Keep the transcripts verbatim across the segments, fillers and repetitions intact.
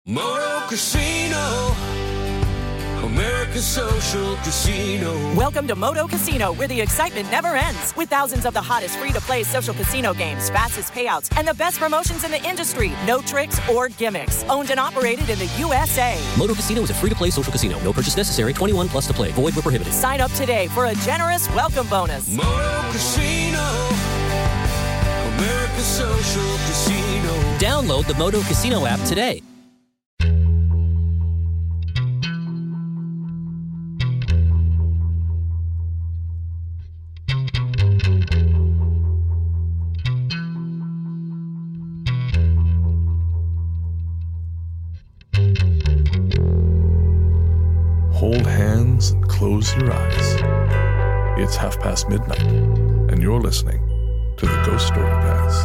Moto Casino, America's Social Casino. Welcome to Moto Casino, where the excitement never ends. With thousands of the hottest free-to-play social casino games, fastest payouts, and the best promotions in the industry. No tricks or gimmicks. Owned and operated in the U S A. Moto Casino is a free-to-play social casino. No purchase necessary. twenty-one plus to play. Void where prohibited. Sign up today for a generous welcome bonus. Moto Casino, America's Social Casino. Download the Moto Casino app today. Hold hands and close your eyes. It's half past midnight, and you're listening to the Ghost Story Guys.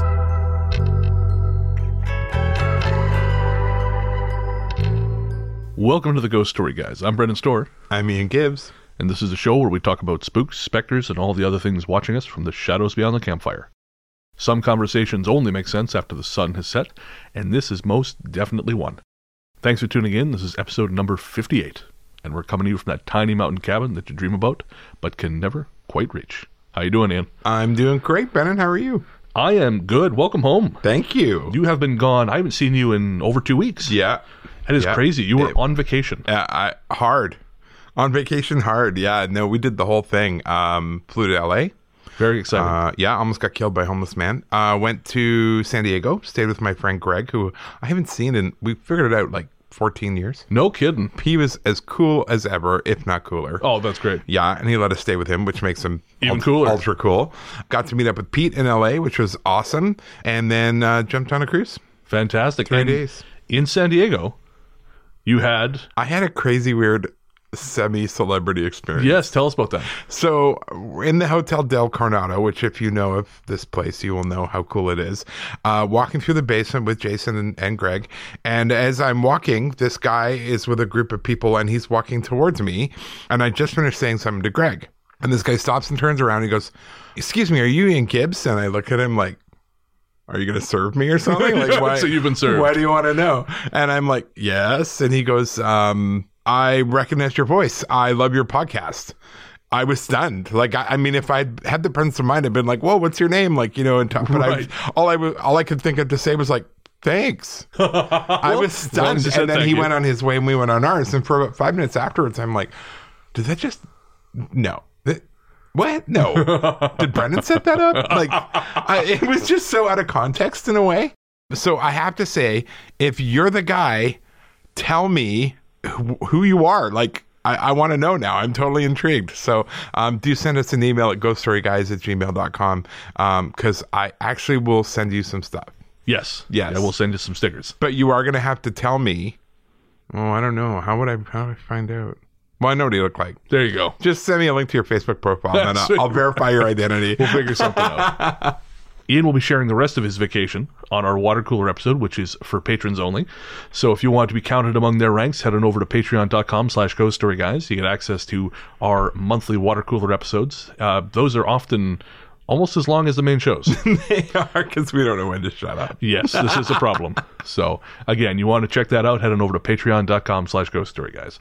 Welcome to the Ghost Story Guys. I'm Brendan Storr. I'm Ian Gibbs. And this is a show where we talk about spooks, specters, and all the other things watching us from the shadows beyond the campfire. Some conversations only make sense after the sun has set, and this is most definitely one. Thanks for tuning in. This is episode number fifty-eight. And we're coming to you from that tiny mountain cabin that you dream about, but can never quite reach. How you doing, Ian? I'm doing great, Brennan. How are you? I am good. Welcome home. Thank you. You have been gone. I haven't seen you in over two weeks. Yeah. That is yeah. crazy. You were it, on vacation. Yeah, I, hard. On vacation, hard. Yeah, no, we did the whole thing. Um, flew to L A. Very exciting. Uh, yeah, almost got killed by a homeless man. Uh, went to San Diego, stayed with my friend Greg, who I haven't seen in, we figured it out like fourteen years. No kidding. He was as cool as ever, if not cooler. Oh, that's great. Yeah, and he let us stay with him, which makes him even ultra, cooler. Ultra cool. Got to meet up with Pete in L A, which was awesome, and then uh, jumped on a cruise. Fantastic. Three and days. In San Diego, you had... I had a crazy, weird semi-celebrity experience. Yes, tell us about that. So, in the Hotel Del Coronado, which if you know of this place, you will know how cool it is, uh, walking through the basement with Jason and, and Greg, and as I'm walking, this guy is with a group of people, and he's walking towards me, and I just finished saying something to Greg, and this guy stops and turns around, and he goes, "Excuse me, are you Ian Gibbs?" And I look at him like, "Are you going to serve me or something?" Like, why? So you've been served. Why do you want to know? And I'm like, "Yes." And he goes, um... I recognize your voice. I love your podcast. I was stunned. Like, I, I mean, if I'd had the presence of mind, I'd been like, "Whoa, what's your name?" Like, you know, and talk, but right. I, all I was, all I could think of to say was like, "Thanks." I was stunned. And then he you. went on his way and we went on ours. And for about five minutes afterwards, I'm like, did that just, no. That, what? No. Did Brendan set that up? Like, I, it was just so out of context in a way. So I have to say, if you're the guy, tell me who you are. Like, I, I want to know now. I'm totally intrigued. So um, do send us an email at ghost story guys at gmail dot com um, because I actually will send you some stuff. Yes. Yes. I will send you some stickers. But you are going to have to tell me. Oh, I don't know. How would I, how would I find out? Well, I know what you look like. There you go. Just send me a link to your Facebook profile and I'll, I'll verify your identity. We'll figure something out. Ian will be sharing the rest of his vacation on our water cooler episode, which is for patrons only. So if you want to be counted among their ranks, head on over to patreon.com slash ghost story guys. You get access to our monthly water cooler episodes. Uh, those are often almost as long as the main shows. They are, because we don't know when to shut up. Yes, this is a problem. So again, you want to check that out, head on over to patreon.com slash ghost story guys.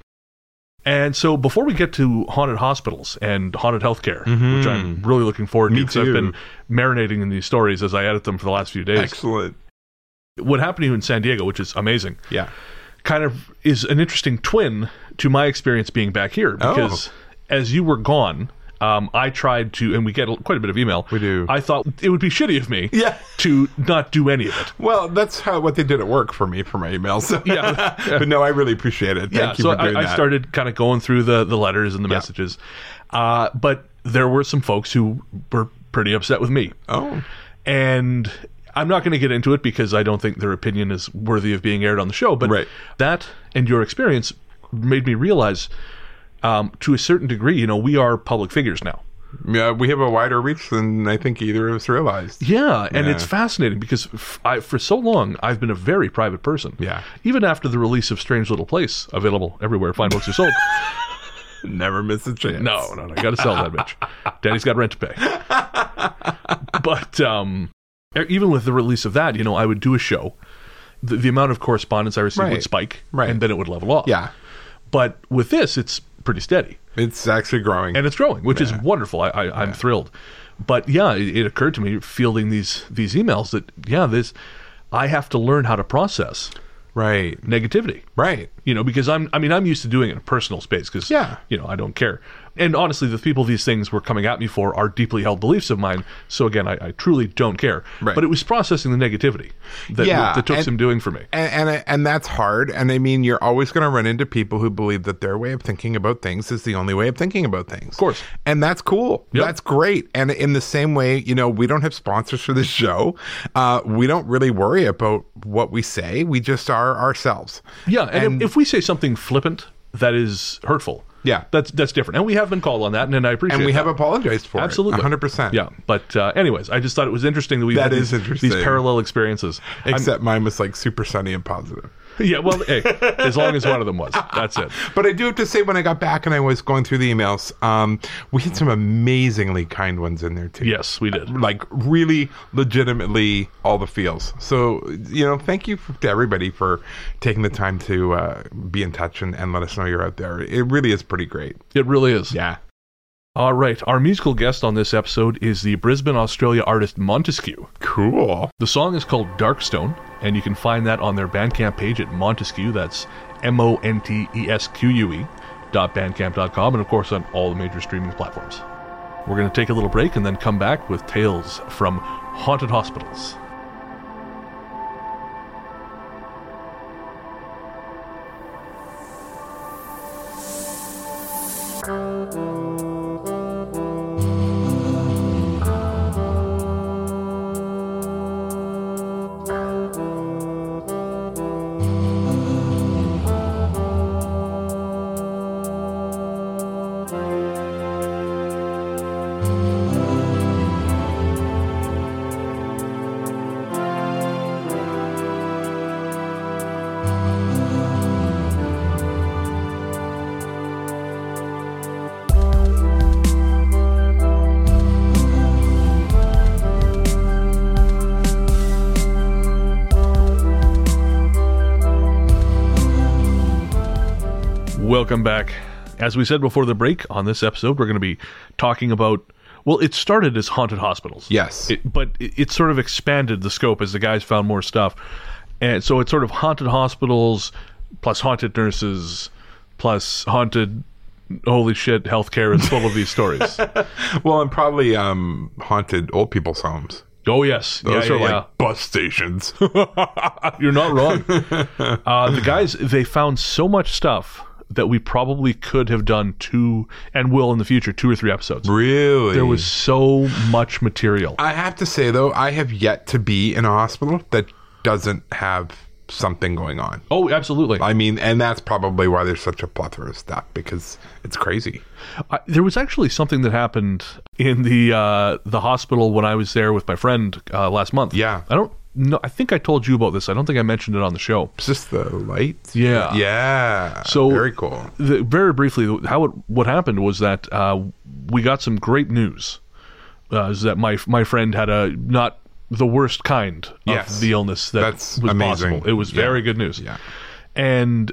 And so before we get to haunted hospitals and haunted healthcare, mm-hmm. which I'm really looking forward to, because I've been marinating in these stories as I edit them for the last few days. Excellent. What happened to you in San Diego, which is amazing, yeah, kind of is an interesting twin to my experience being back here. Because oh. as you were gone, um, I tried to, and we get quite a bit of email. We do. I thought it would be shitty of me yeah. to not do any of it. Well, that's how what they did at work for me for my emails. So. Yeah. But no, I really appreciate it. Thank yeah, you so for doing I, that. I started kind of going through the, the letters and the yeah. messages. Uh, but there were some folks who were pretty upset with me. Oh. And I'm not going to get into it because I don't think their opinion is worthy of being aired on the show. But right. that and your experience made me realize, um, to a certain degree, you know, we are public figures now. Yeah, we have a wider reach than I think either of us realized. Yeah, and yeah. it's fascinating because f- I, for so long, I've been a very private person. Yeah. Even after the release of Strange Little Place, available everywhere fine books are sold. Never miss a chance. No, no, no. I got to sell that bitch. Daddy's got rent to pay. But um, even with the release of that, you know, I would do a show, the, the amount of correspondence I received Right. would spike, Right. and then it would level off. Yeah. But with this, it's pretty steady. It's actually growing. And it's growing, which is Yeah. wonderful. I, I, I'm thrilled. But yeah, it, it occurred to me fielding these these emails that, yeah, this I have to learn how to process right. negativity. Right. You know, because I'm, I mean, I'm used to doing it in a personal space because, Yeah. you know, I don't care. And honestly, the people these things were coming at me for are deeply held beliefs of mine. So again, I, I truly don't care. Right. But it was processing the negativity that, Yeah, that took and- some doing for me. And, and and that's hard. And I mean, you're always going to run into people who believe that their way of thinking about things is the only way of thinking about things. Of course. And that's cool. Yep. That's great. And in the same way, you know, we don't have sponsors for this show. Uh, we don't really worry about what we say. We just are ourselves. Yeah, and, And- if, if we say something flippant that is hurtful, Yeah. that's that's different. And we have been called on that, and, and I appreciate And we that. have apologized for Absolutely. it. one hundred percent. Yeah, but uh, anyways, I just thought it was interesting that we That had is these, interesting. these parallel experiences. I'm- Except mine was like super sunny and positive. yeah, well, hey, as long as one of them was, that's it. But I do have to say, when I got back and I was going through the emails, um, we had some amazingly kind ones in there too. Yes, we did. Like really, legitimately, all the feels. So, you know, thank you to everybody for taking the time to uh, be in touch and, and let us know you're out there. It really is pretty great. It really is. Yeah. All right, our musical guest on this episode is the Brisbane, Australia artist Montesquieu. Cool. The song is called Darkstone, and you can find that on their Bandcamp page at Montesquieu. That's M O N T E S Q U E dot bandcamp dot com, and of course on all the major streaming platforms. We're going to take a little break and then come back with tales from haunted hospitals. Welcome back. As we said before the break, on this episode, we're going to be talking about, well, it started as haunted hospitals. Yes. It, but it, it sort of expanded the scope as the guys found more stuff. And so it's sort of haunted hospitals, plus haunted nurses, plus haunted, holy shit, healthcare is full of these stories. Well, and probably um, haunted old people's homes. Oh, yes. Those yeah, are yeah, like yeah. bus stations. You're not wrong. uh, the guys, they found so much stuff that we probably could have done two, and will in the future, two or three episodes. Really? There was so much material. I have to say, though, I have yet to be in a hospital that doesn't have something going on. Oh, absolutely. I mean, and that's probably why there's such a plethora of stuff, because it's crazy. I, there was actually something that happened in the uh, the hospital when I was there with my friend uh, last month. Yeah. I don't know. I think I told you about this. I don't think I mentioned it on the show. It's just the lights. Yeah. Yeah. So very cool. The, very briefly, how it, what happened was that uh, we got some great news. Uh, is that my my friend had a not the worst kind of Yes. the illness that That's was amazing. possible. It was Yeah. very good news. Yeah. And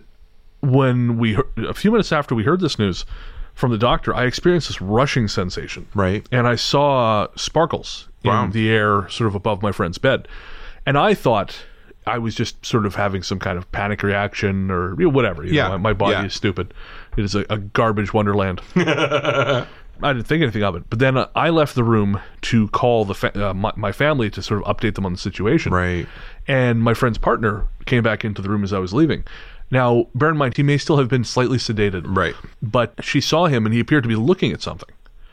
when we heard, a few minutes after we heard this news from the doctor, I experienced this rushing sensation. Right. And I saw sparkles Wow. in the air sort of above my friend's bed. And I thought I was just sort of having some kind of panic reaction or you know, whatever. You Yeah. know, my, my body Yeah. is stupid. It is a, a garbage wonderland. I didn't think anything of it. But then uh, I left the room to call the fa- uh, my, my family to sort of update them on the situation. Right. And my friend's partner came back into the room as I was leaving. Now, bear in mind, he may still have been slightly sedated. Right. But she saw him and he appeared to be looking at something.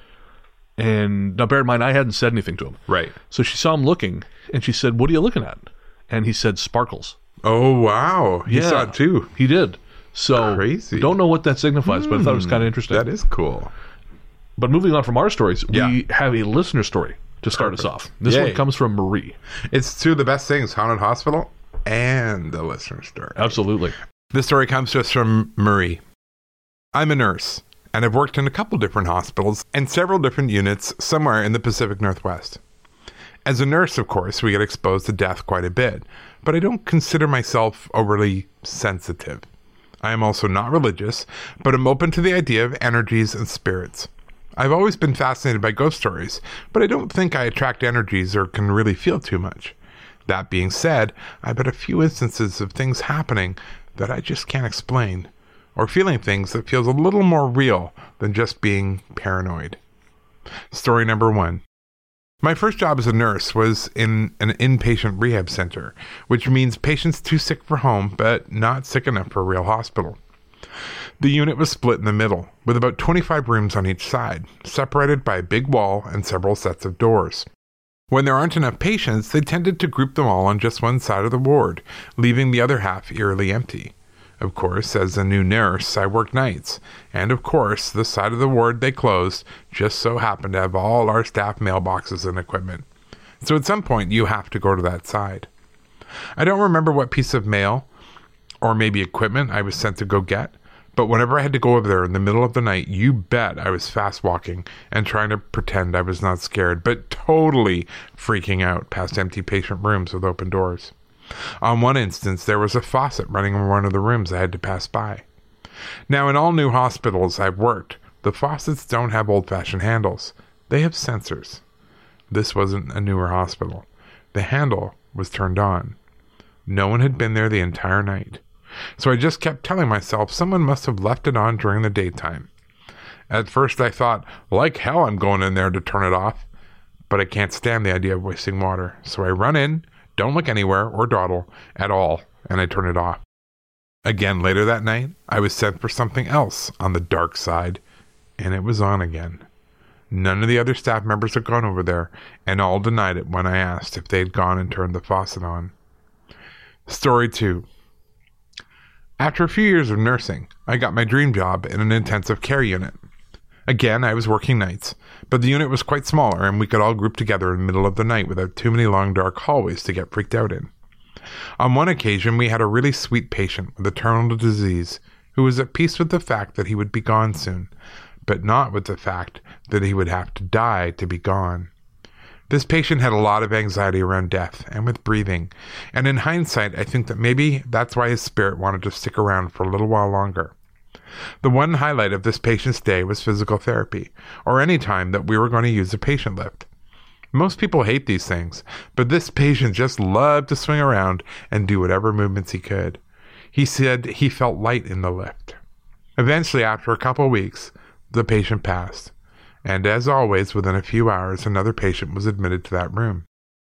And now, bear in mind, I hadn't said anything to him. Right. So she saw him looking and she said, "What are you looking at?" And he said, "Sparkles." Oh, wow. You Yeah. saw it too. He did. So, Crazy. don't know what that signifies, but I thought it was kind of interesting. That is cool. But moving on from our stories, Yeah. we have a listener story to start us off. This Yay. one comes from Marie. It's two of the best things, Haunted Hospital and the listener story. Absolutely. This story comes to us from Marie. I'm a nurse, and I've worked in a couple different hospitals and several different units somewhere in the Pacific Northwest. As a nurse, of course, we get exposed to death quite a bit, but I don't consider myself overly sensitive. I am also not religious, but I'm open to the idea of energies and spirits. I've always been fascinated by ghost stories, but I don't think I attract energies or can really feel too much. That being said, I've had a few instances of things happening that I just can't explain, or feeling things that feels a little more real than just being paranoid. Story number one. My first job as a nurse was in an inpatient rehab center, which means patients too sick for home, but not sick enough for a real hospital. The unit was split in the middle, with about twenty-five rooms on each side, separated by a big wall and several sets of doors. When there aren't enough patients, they tended to group them all on just one side of the ward, leaving the other half eerily empty. Of course, as a new nurse, I worked nights, and of course, the side of the ward they closed just so happened to have all our staff mailboxes and equipment. So at some point, you have to go to that side. I don't remember what piece of mail, or maybe equipment, I was sent to go get, but whenever I had to go over there in the middle of the night, you bet I was fast walking and trying to pretend I was not scared, but totally freaking out past empty patient rooms with open doors. On one instance, there was a faucet running in one of the rooms I had to pass by. Now, in all new hospitals I've worked, the faucets don't have old-fashioned handles. They have sensors. This wasn't a newer hospital. The handle was turned on. No one had been there the entire night. So I just kept telling myself someone must have left it on during the daytime. At first I thought, like hell I'm going in there to turn it off, but I can't stand the idea of wasting water. So I run in, don't look anywhere or dawdle at all, and I turn it off. Again later that night, I was sent for something else on the dark side, and it was on again. None of the other staff members had gone over there, and all denied it when I asked if they had gone and turned the faucet on. Story two. After a few years of nursing, I got my dream job in an intensive care unit. Again, I was working nights, but the unit was quite smaller and we could all group together in the middle of the night without too many long dark hallways to get freaked out in. On one occasion, we had a really sweet patient with a terminal disease who was at peace with the fact that he would be gone soon, but not with the fact that he would have to die to be gone. This patient had a lot of anxiety around death and with breathing, and in hindsight, I think that maybe that's why his spirit wanted to stick around for a little while longer. The one highlight of this patient's day was physical therapy, or any time that we were going to use a patient lift. Most people hate these things, but this patient just loved to swing around and do whatever movements he could. He said he felt light in the lift. Eventually, after a couple of weeks, the patient passed. And as always, within a few hours, another patient was admitted to that room.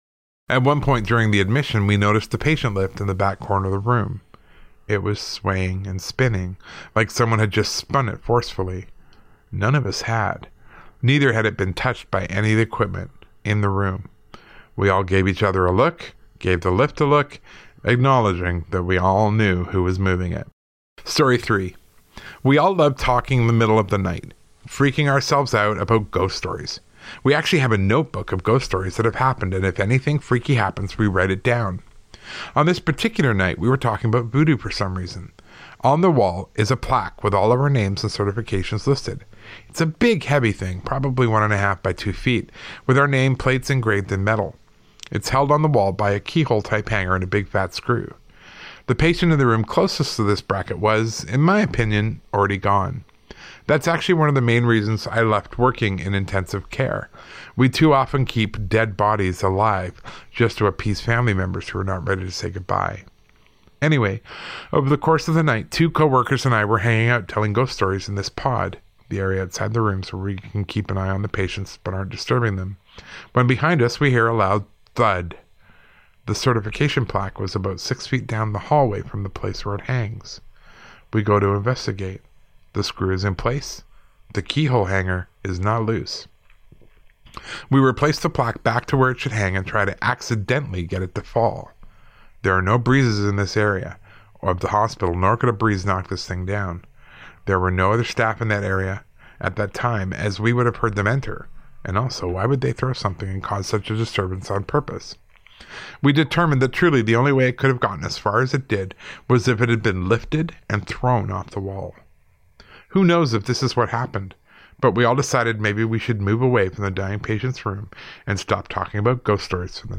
At one point during the admission, we noticed the patient lift in the back corner of the room. It was swaying and spinning, like someone had just spun it forcefully. None of us had. Neither had it been touched by any of the equipment in the room. We all gave each other a look, gave the lift a look, acknowledging that we all knew who was moving it. Story three. We all love talking in the middle of the night, freaking ourselves out about ghost stories. We actually have a notebook of ghost stories that have happened, and if anything freaky happens, we write it down. On this particular night, we were talking about voodoo for some reason. On the wall is a plaque with all of our names and certifications listed. It's a big, heavy thing, probably one and a half by two feet, with our name plates engraved in metal. It's held on the wall by a keyhole-type hanger and a big fat screw. The patient in the room closest to this bracket was, in my opinion, already gone. That's actually one of the main reasons I left working in intensive care. We too often keep dead bodies alive just to appease family members who are not ready to say goodbye. Anyway, over the course of the night, two co-workers and I were hanging out telling ghost stories in this pod, the area outside the rooms where we can keep an eye on the patients but aren't disturbing them, when behind us we hear a loud thud. The certification plaque was about six feet down the hallway from the place where it hangs. We go to investigate. The screw is in place. The keyhole hanger is not loose. We replace the plaque back to where it should hang and try to accidentally get it to fall. There are no breezes in this area of the hospital, nor could a breeze knock this thing down. There were no other staff in that area at that time, as we would have heard them enter. And also, why would they throw something and cause such a disturbance on purpose? We determined that truly the only way it could have gotten as far as it did was if it had been lifted and thrown off the wall. Who knows if this is what happened, but we all decided maybe we should move away from the dying patient's room and stop talking about ghost stories for the night.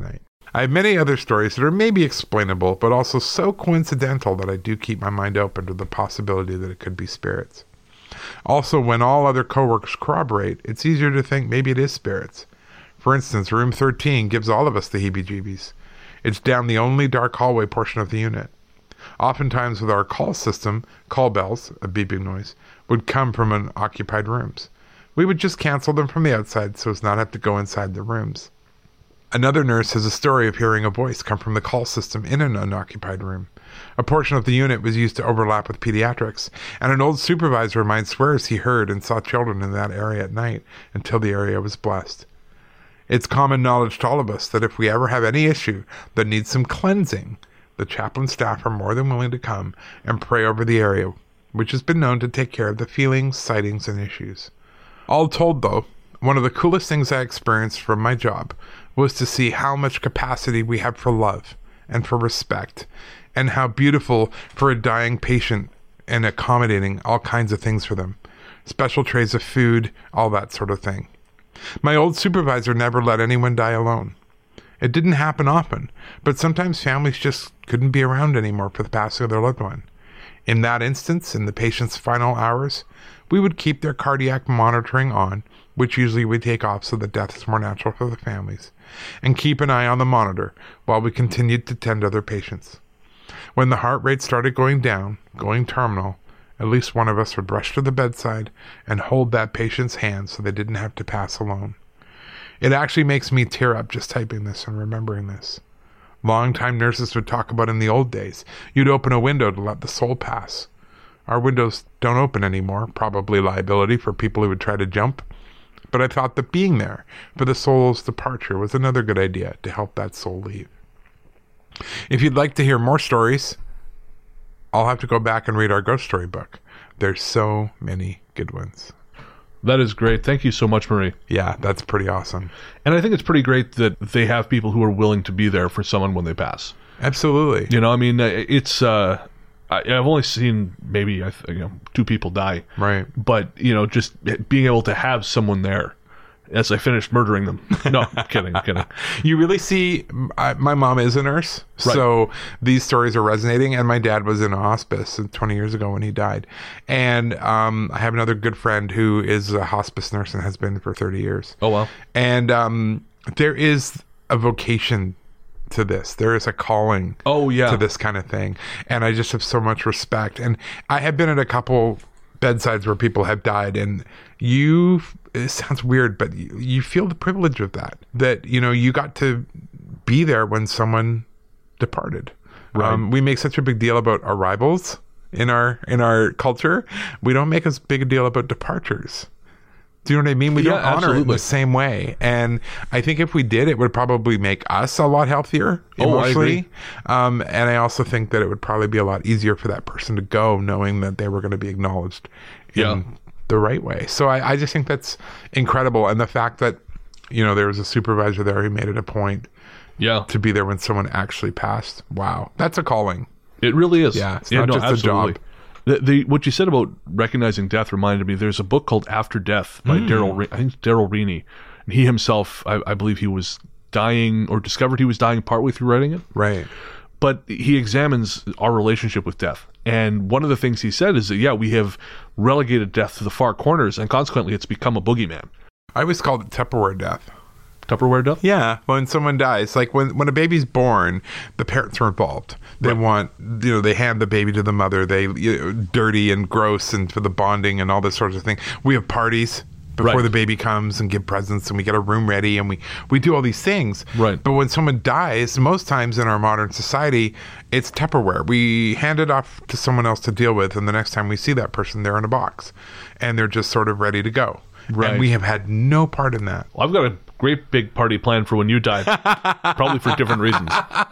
I have many other stories that are maybe explainable, but also so coincidental that I do keep my mind open to the possibility that it could be spirits. Also, when all other coworkers corroborate, it's easier to think maybe it is spirits. For instance, room thirteen gives all of us the heebie-jeebies. It's down the only dark hallway portion of the unit. Oftentimes with our call system, call bells, a beeping noise, would come from unoccupied rooms. We would just cancel them from the outside so as not to have to go inside the rooms. Another nurse has a story of hearing a voice come from the call system in an unoccupied room. A portion of the unit was used to overlap with pediatrics, and an old supervisor of mine swears he heard and saw children in that area at night until the area was blessed. It's common knowledge to all of us that if we ever have any issue that needs some cleansing, the chaplain staff are more than willing to come and pray over the area, which has been known to take care of the feelings, sightings, and issues. All told, though, one of the coolest things I experienced from my job was to see how much capacity we have for love and for respect, and how beautiful for a dying patient and accommodating all kinds of things for them. Special trays of food, all that sort of thing. My old supervisor never let anyone die alone. It didn't happen often, but sometimes families just couldn't be around anymore for the passing of their loved one. In that instance, in the patient's final hours, we would keep their cardiac monitoring on, which usually we take off so that death is more natural for the families, and keep an eye on the monitor while we continued to tend other patients. When the heart rate started going down, going terminal, at least one of us would rush to the bedside and hold that patient's hand so they didn't have to pass alone. It actually makes me tear up just typing this and remembering this. Long-time nurses would talk about in the old days, you'd open a window to let the soul pass. Our windows don't open anymore, probably liability for people who would try to jump. But I thought that being there for the soul's departure was another good idea to help that soul leave. If you'd like to hear more stories, I'll have to go back and read our ghost story book. There's so many good ones. That is great. Thank you so much, Marie. Yeah, that's pretty awesome. And I think it's pretty great that they have people who are willing to be there for someone when they pass. Absolutely. You know, I mean, it's... Uh, I, I've only seen maybe you know, two people die. Right. But, you know, just being able to have someone there as I finished murdering them. No, I'm kidding, I'm kidding. You really see, I, my mom is a nurse, right. So these stories are resonating, and my dad was in a hospice twenty years ago when he died. And um, I have another good friend who is a hospice nurse and has been for thirty years. Oh, wow. And um, there is a vocation to this. There is a calling oh, yeah. to this kind of thing. And I just have so much respect. And I have been at a couple bedsides where people have died, and you, it sounds weird, but you, you feel the privilege of that, that, you know, you got to be there when someone departed. Right. Um, we make such a big deal about arrivals in our, in our culture. We don't make as big a deal about departures. Do you know what I mean? We yeah, don't honor absolutely. it in the same way. And I think if we did, it would probably make us a lot healthier emotionally. Oh, I um, and I also think that it would probably be a lot easier for that person to go knowing that they were going to be acknowledged in yeah. the right way. So I, I just think that's incredible. And the fact that, you know, there was a supervisor there who made it a point yeah. to be there when someone actually passed. Wow. That's a calling. It really is. Yeah. It's yeah, not no, just absolutely. a job. The, the what you said about recognizing death reminded me. There's a book called After Death by mm. Daryl. Re- I think Daryl Reeney. And he himself, I, I believe, he was dying or discovered he was dying partway through writing it. Right. But he examines our relationship with death, and one of the things he said is that yeah, we have relegated death to the far corners, and consequently, it's become a boogeyman. I always called it Tupperware death. Tupperware death? Yeah, when someone dies, like when when a baby's born, the parents are involved. They right. want, you know, they hand the baby to the mother. They you know, dirty and gross, and for the bonding and all this sorts of thing. We have parties before right. the baby comes and give presents, and we get a room ready, and we we do all these things. Right. But when someone dies, most times in our modern society, it's Tupperware. We hand it off to someone else to deal with, and the next time we see that person, they're in a box, and they're just sort of ready to go. Right. And we have had no part in that. Well, I've got a great big party planned for when you die, probably for different reasons.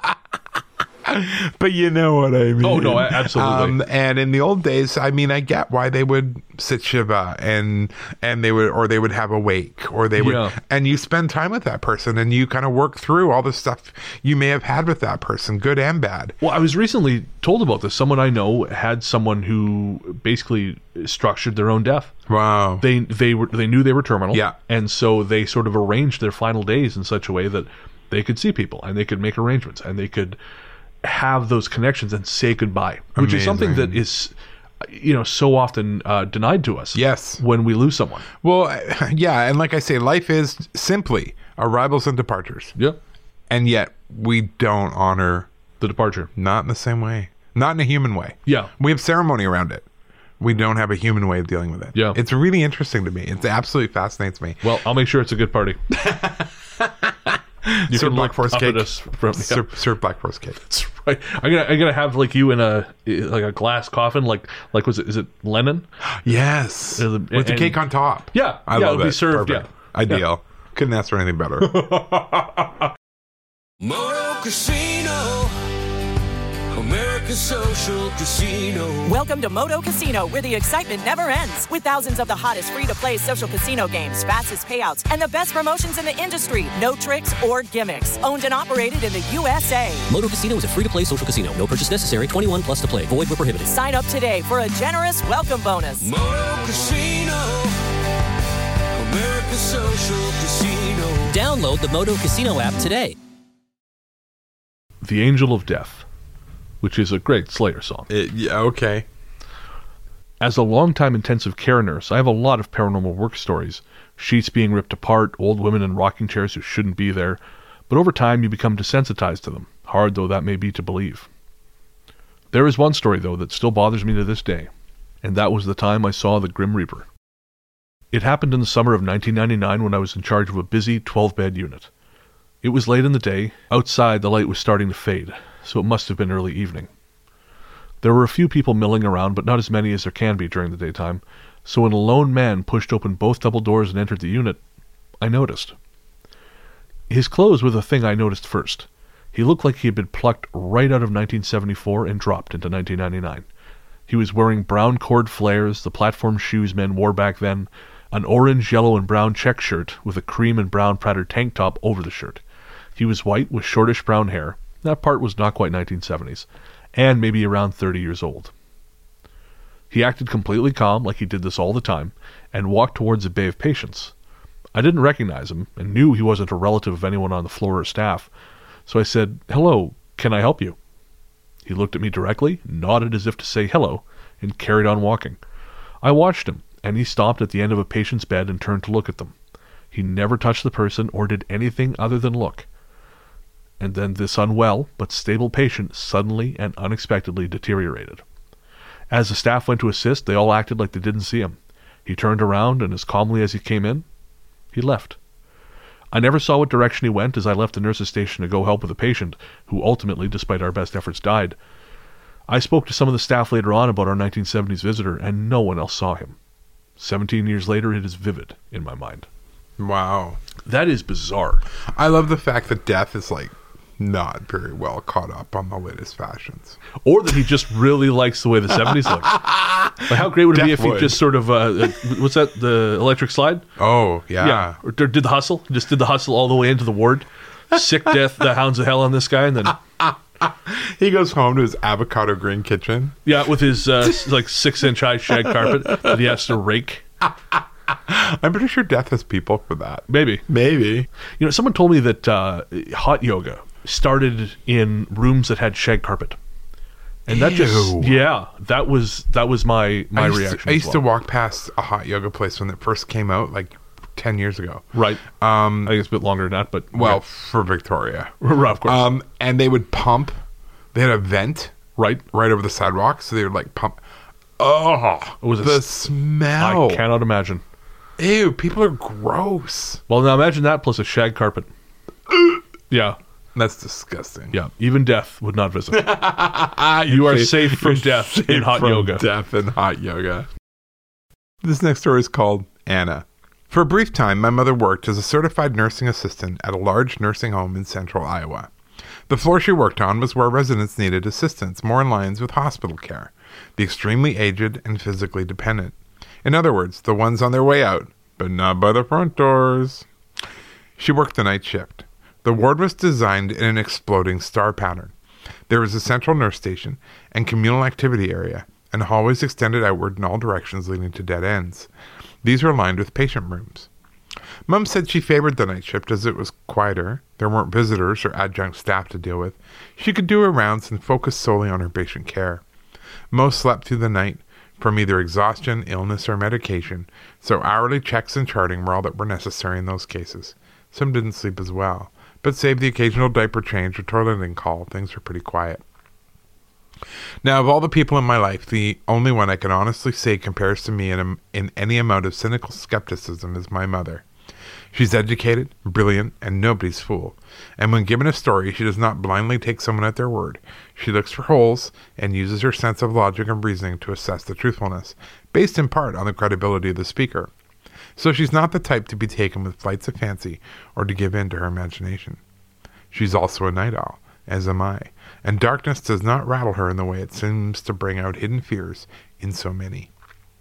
But you know what I mean. Oh, no, absolutely. Um, and in the old days, I mean, I get why they would sit Shiva and and they would, or they would have a wake, or they would, yeah. and you spend time with that person and you kind of work through all the stuff you may have had with that person, good and bad. Well, I was recently told about this. Someone I know had someone who basically structured their own death. Wow. They they were they knew they were terminal. Yeah. And so they sort of arranged their final days in such a way that they could see people and they could make arrangements and they could have those connections and say goodbye, which Amazing. is something that is, you know, so often uh, denied to us. Yes. When we lose someone. Well, yeah, and like I say, life is simply arrivals and departures. Yeah. And yet we don't honor, The departure. not in the same way, not in a human way. Yeah. We have ceremony around it. We don't have a human way of dealing with it. Yeah. It's really interesting to me. It absolutely fascinates me. Well, I'll make sure it's a good party. You Serve can Black look Forest up cake. at us from, yeah. Serve, serve Black Forest cake. That's right. I'm gonna I'm gonna have like you in a like a glass coffin, like like was it is it Lennon? Yes. Uh, the- With the and- cake on top. Yeah, I yeah, love it'll be it. served, Perfect. yeah. Ideal. Couldn't ask for anything better. Moto Casino, America's Social Casino. Welcome to Moto Casino, where the excitement never ends. With thousands of the hottest free-to-play social casino games, fastest payouts, and the best promotions in the industry. No tricks or gimmicks. Owned and operated in the U S A. Moto Casino is a free-to-play social casino. No purchase necessary. twenty-one plus to play. Void where prohibited. Sign up today for a generous welcome bonus. Moto Casino, America's Social Casino. Download the Moto Casino app today. The Angel of Death, which is a great Slayer song. It- yeah, okay. As a longtime intensive care nurse, I have a lot of paranormal work stories. Sheets being ripped apart, old women in rocking chairs who shouldn't be there. But over time, you become desensitized to them, hard though that may be to believe. There is one story, though, that still bothers me to this day, and that was the time I saw the Grim Reaper. It happened in the summer of nineteen ninety-nine when I was in charge of a busy twelve-bed unit. It was late in the day. Outside, the light was starting to fade, so it must have been early evening. There were a few people milling around, but not as many as there can be during the daytime, so when a lone man pushed open both double doors and entered the unit, I noticed. His clothes were the thing I noticed first. He looked like he had been plucked right out of nineteen seventy-four and dropped into nineteen ninety-nine. He was wearing brown cord flares, the platform shoes men wore back then, an orange, yellow, and brown check shirt with a cream and brown Prater tank top over the shirt. He was white with shortish brown hair. That part was not quite nineteen seventies, and maybe around thirty years old. He acted completely calm, like he did this all the time, and walked towards a bay of patients. I didn't recognize him, and knew he wasn't a relative of anyone on the floor or staff, so I said, "Hello, can I help you?" He looked at me directly, nodded as if to say hello, and carried on walking. I watched him, and he stopped at the end of a patient's bed and turned to look at them. He never touched the person or did anything other than look. And then this unwell but stable patient suddenly and unexpectedly deteriorated. As the staff went to assist, they all acted like they didn't see him. He turned around, and as calmly as he came in, he left. I never saw what direction he went as I left the nurse's station to go help with a patient, who ultimately, despite our best efforts, died. I spoke to some of the staff later on about our nineteen seventies visitor, and no one else saw him. Seventeen years later, it is vivid in my mind. Wow. That is bizarre. I love the fact that death is like not very well caught up on the latest fashions. Or that he just really likes the way the seventies look. Like, how great would it be if he Death would. just sort of, uh, what's that, the electric slide? Oh, yeah. Or did the hustle. Just did the hustle all the way into the ward. Sick death, the hounds of hell on this guy. And then, He goes home to his avocado green kitchen. yeah, with his uh, s- like six inch high shag carpet that he has to rake. I'm pretty sure death has people for that. Maybe. Maybe. You know, someone told me that uh, hot yoga started in rooms that had shag carpet. And that just, Ew. yeah, that was that was my, my I used, reaction. to, I as used well. to walk past a hot yoga place when it first came out, like ten years ago. Right. Um, I think it's a bit longer than that, but well, yeah. for Victoria. Right, of course. Um, and they would pump. They had a vent right. right over the sidewalk, so they would like pump. Oh, It was a the s- smell. I cannot imagine. Ew, people are gross. Well, now imagine that plus a shag carpet. Yeah, That's disgusting. yeah. Even death would not visit. Ah, You are you're safe from you're death safe in hot from yoga. Death in hot yoga. This next story is called Anna. For a brief time, my mother worked as a certified nursing assistant at a large nursing home in central Iowa. The floor she worked on was where residents needed assistance, more in lines with hospital care, the extremely aged and physically dependent. In other words, the ones on their way out, but not by the front doors. She worked the night shift. The ward was designed in an exploding star pattern. There was a central nurse station and communal activity area, and hallways extended outward in all directions leading to dead ends. These were lined with patient rooms. Mum said she favored the night shift as it was quieter. There weren't visitors or adjunct staff to deal with. She could do her rounds and focus solely on her patient care. Most slept through the night from either exhaustion, illness, or medication, so hourly checks and charting were all that were necessary in those cases. Some didn't sleep as well, but save the occasional diaper change or toileting call, things were pretty quiet. Now, of all the people in my life, the only one I can honestly say compares to me in, a, in any amount of cynical skepticism is my mother. She's educated, brilliant, and nobody's fool. And when given a story, she does not blindly take someone at their word. She looks for holes and uses her sense of logic and reasoning to assess the truthfulness, based in part on the credibility of the speaker. So she's not the type to be taken with flights of fancy or to give in to her imagination. She's also a night owl, as am I, and darkness does not rattle her in the way it seems to bring out hidden fears in so many.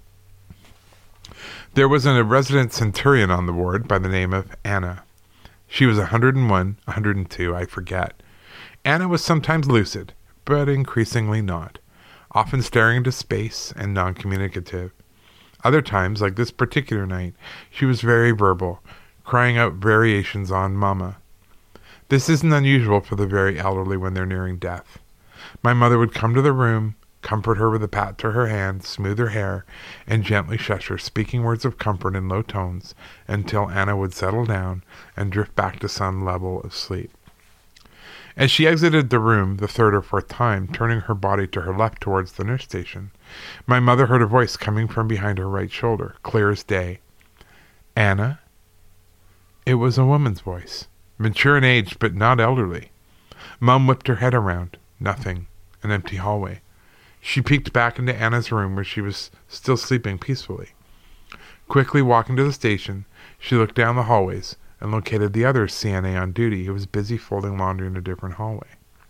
There was a resident centurion on the ward by the name of Anna. She was one hundred and one, one hundred and two, I forget. Anna was sometimes lucid, but increasingly not, often staring into space and non-communicative. Other times, like this particular night, she was very verbal, crying out variations on mama. This isn't unusual for the very elderly when they're nearing death. My mother would come to the room, comfort her with a pat to her hand, smooth her hair, and gently shush her, speaking words of comfort in low tones, until Anna would settle down and drift back to some level of sleep. As she exited the room the third or fourth time, turning her body to her left towards the nurse station, my mother heard a voice coming from behind her right shoulder, clear as day. Anna? It was a woman's voice, mature in age but not elderly. Mum whipped her head around. Nothing. An empty hallway. She peeked back into Anna's room where she was still sleeping peacefully. Quickly walking to the station, she looked down the hallways and located the other C N A on duty who was busy folding laundry in a different hallway.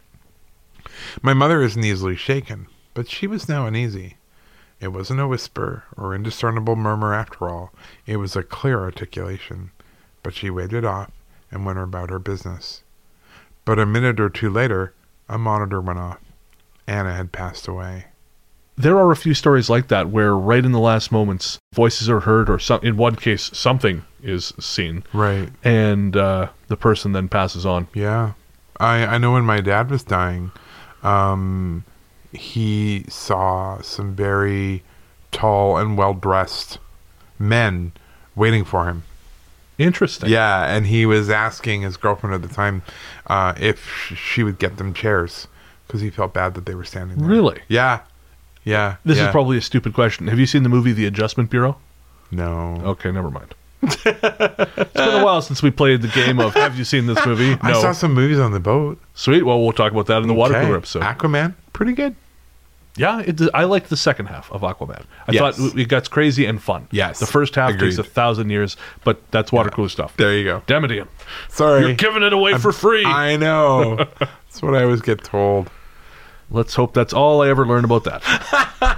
My mother isn't easily shaken, but she was now uneasy. It wasn't a whisper or indiscernible murmur after all. It was a clear articulation, but she waved it off and went about her business. But a minute or two later, a monitor went off. Anna had passed away. There are a few stories like that where right in the last moments, voices are heard, or some, in one case, something is seen. Right. And uh, the person then passes on. Yeah. I, I know when my dad was dying, um, he saw some very tall and well-dressed men waiting for him. Interesting. Yeah, and he was asking his girlfriend at the time uh, if she would get them chairs because he felt bad that they were standing there. Really? Yeah. Yeah. This yeah. is probably a stupid question. Have you seen the movie The Adjustment Bureau? No. Okay, never mind. It's been a while since we played the game of have you seen this movie? No. I saw some movies on the boat. Sweet. Well, we'll talk about that in the water Okay. cooler episode. Aquaman, pretty good. Yeah, it, I liked the second half of Aquaman. I Yes. thought it got crazy and fun. Yes. The first half Agreed. takes a thousand years, but that's water cooler stuff. There you go. Damn it, Ian. Sorry. You're giving it away for free. I know. That's what I always get told. Let's hope that's all I ever learned about that.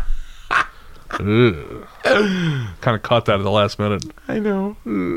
Kind of caught that at the last minute. I know.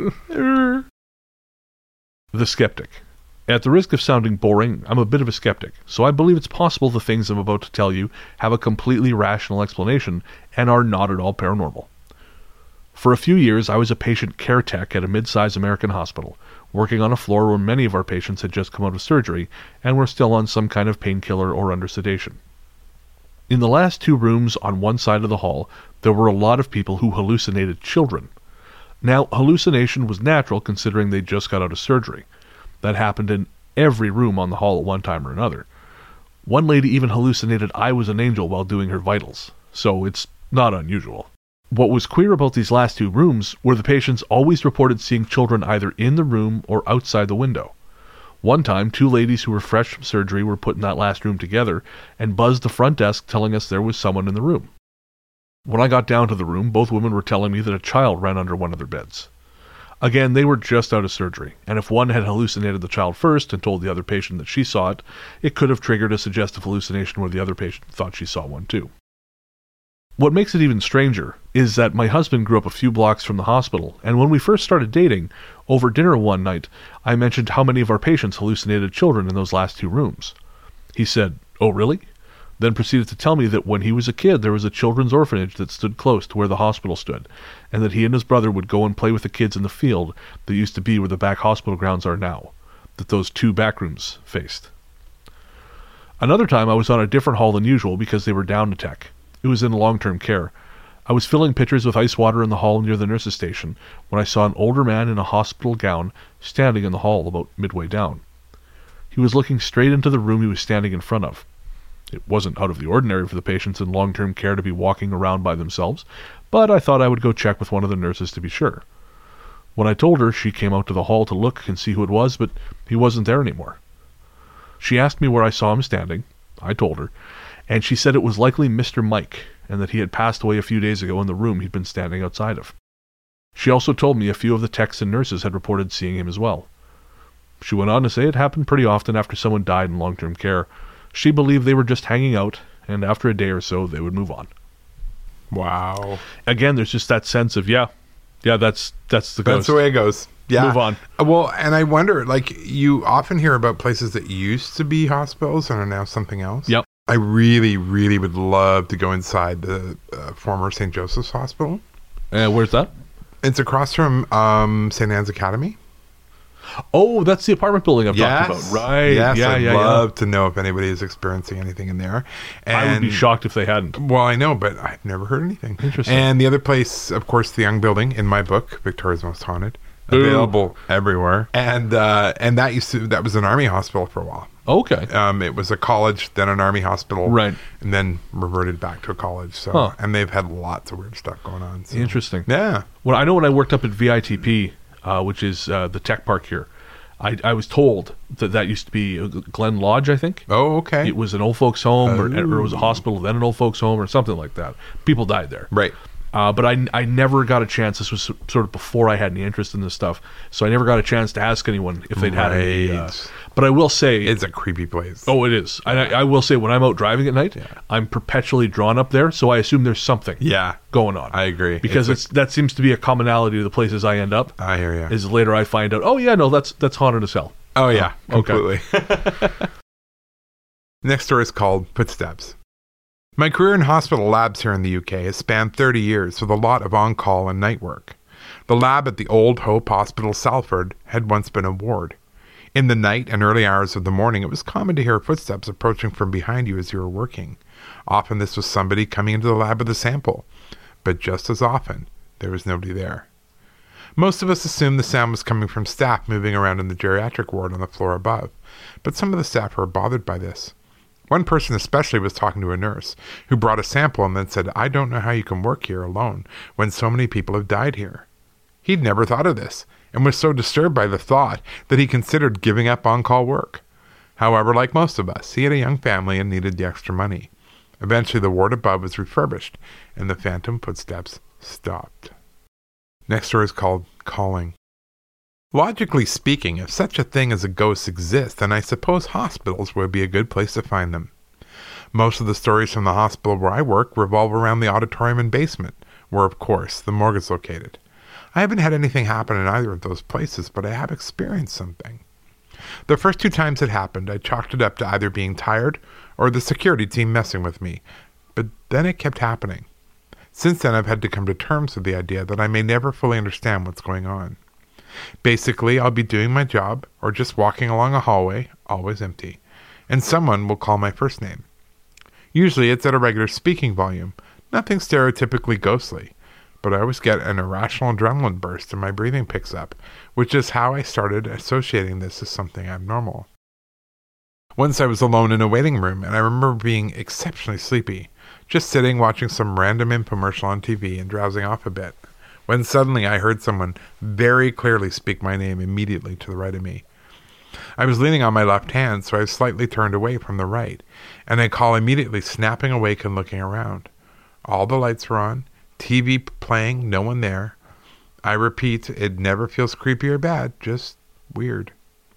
The skeptic. At the risk of sounding boring, I'm a bit of a skeptic, so I believe it's possible the things I'm about to tell you have a completely rational explanation and are not at all paranormal. For a few years, I was a patient care tech at a mid-sized American hospital, working on a floor where many of our patients had just come out of surgery and were still on some kind of painkiller or under sedation. In the last two rooms on one side of the hall, there were a lot of people who hallucinated children. Now, hallucination was natural considering they just got out of surgery. That happened in every room on the hall at one time or another. One lady even hallucinated I was an angel while doing her vitals, so it's not unusual. What was queer about these last two rooms were the patients always reported seeing children either in the room or outside the window. One time, two ladies who were fresh from surgery were put in that last room together and buzzed the front desk telling us there was someone in the room. When I got down to the room, both women were telling me that a child ran under one of their beds. Again, they were just out of surgery, and if one had hallucinated the child first and told the other patient that she saw it, it could have triggered a suggestive hallucination where the other patient thought she saw one too. What makes it even stranger is that my husband grew up a few blocks from the hospital, and when we first started dating, over dinner one night, I mentioned how many of our patients hallucinated children in those last two rooms. He said, "Oh, really?" then proceeded to tell me that when he was a kid, there was a children's orphanage that stood close to where the hospital stood, and that he and his brother would go and play with the kids in the field that used to be where the back hospital grounds are now, that those two back rooms faced. Another time I was on a different hall than usual because they were down a tech. It was in long-term care. I was filling pitchers with ice water in the hall near the nurse's station when I saw an older man in a hospital gown standing in the hall about midway down. He was looking straight into the room he was standing in front of. It wasn't out of the ordinary for the patients in long-term care to be walking around by themselves, but I thought I would go check with one of the nurses to be sure. When I told her, she came out to the hall to look and see who it was, but he wasn't there anymore. She asked me where I saw him standing. I told her, and she said it was likely Mister Mike, and that he had passed away a few days ago in the room he'd been standing outside of. She also told me a few of the techs and nurses had reported seeing him as well. She went on to say it happened pretty often after someone died in long-term care. She believed they were just hanging out, and after a day or so, they would move on. Wow. Again, there's just that sense of, yeah, yeah, that's that's the ghost. That's the way it goes. Yeah. Move on. Well, and I wonder, like, you often hear about places that used to be hospitals and are now something else. Yep. I really, really would love to go inside the uh, former Saint Joseph's Hospital. Uh, where's that? It's across from um, Saint Anne's Academy. Oh, that's the apartment building I've Yes. talked about. Right. Yes, yeah, I'd yeah, love yeah. to know if anybody is experiencing anything in there. And I would be shocked if they hadn't. Well, I know, but I've never heard anything. Interesting. And the other place, of course, the Young Building in my book, Victoria's Most Haunted, Ooh. available everywhere. And uh, and that used to that was an army hospital for a while. Okay. Um, it was a college, then an army hospital, Right. and then reverted back to a college. So, Huh. and they've had lots of weird stuff going on. So. Interesting. Yeah. Well, I know when I worked up at V I T P, uh, which is uh, the tech park here, I, I was told that that used to be Glen Lodge, I think. Oh, okay. It was an old folks home, or, Oh. or it was a hospital, then an old folks home, or something like that. People died there. Right. Uh, but I, I never got a chance. This was sort of before I had any interest in this stuff, so I never got a chance to ask anyone if they'd had any. Uh, Right. but I will say, It's a creepy place. oh, it is. I, I will say, when I'm out driving at night, I'm perpetually drawn up there, so I assume there's something Yeah. going on. I agree. Because It's it's, that seems to be a commonality to the places I end up. I hear you. Is later I find out, oh yeah, no, that's that's haunted as hell. Oh, yeah. Oh, okay. Completely. Next story is called Footsteps. My career in hospital labs here in the U K has spanned thirty years with a lot of on-call and night work. The lab at the Old Hope Hospital, Salford, had once been a ward. In the night and early hours of the morning, it was common to hear footsteps approaching from behind you as you were working. Often this was somebody coming into the lab with a sample, but just as often, there was nobody there. Most of us assumed the sound was coming from staff moving around in the geriatric ward on the floor above, but some of the staff were bothered by this. One person especially was talking to a nurse, who brought a sample and then said, "I don't know how you can work here alone when so many people have died here." He'd never thought of this, and was so disturbed by the thought that he considered giving up on-call work. However, like most of us, he had a young family and needed the extra money. Eventually, the ward above was refurbished, and the phantom footsteps stopped. Next story is called Calling. Logically speaking, if such a thing as a ghost exists, then I suppose hospitals would be a good place to find them. Most of the stories from the hospital where I work revolve around the auditorium and basement, where, of course, the morgue is located. I haven't had anything happen in either of those places, but I have experienced something. The first two times it happened, I chalked it up to either being tired or the security team messing with me, but then it kept happening. Since then, I've had to come to terms with the idea that I may never fully understand what's going on. Basically, I'll be doing my job or just walking along a hallway, always empty, and someone will call my first name. Usually it's at a regular speaking volume, nothing stereotypically ghostly, but I always get an irrational adrenaline burst and my breathing picks up, which is how I started associating this as something abnormal. Once I was alone in a waiting room, and I remember being exceptionally sleepy, just sitting watching some random infomercial on T V and drowsing off a bit, when suddenly I heard someone very clearly speak my name immediately to the right of me. I was leaning on my left hand, so I slightly turned away from the right, and I call immediately, snapping awake and looking around. All the lights were on, T V playing, no one there. I repeat, it never feels creepy or bad, just weird.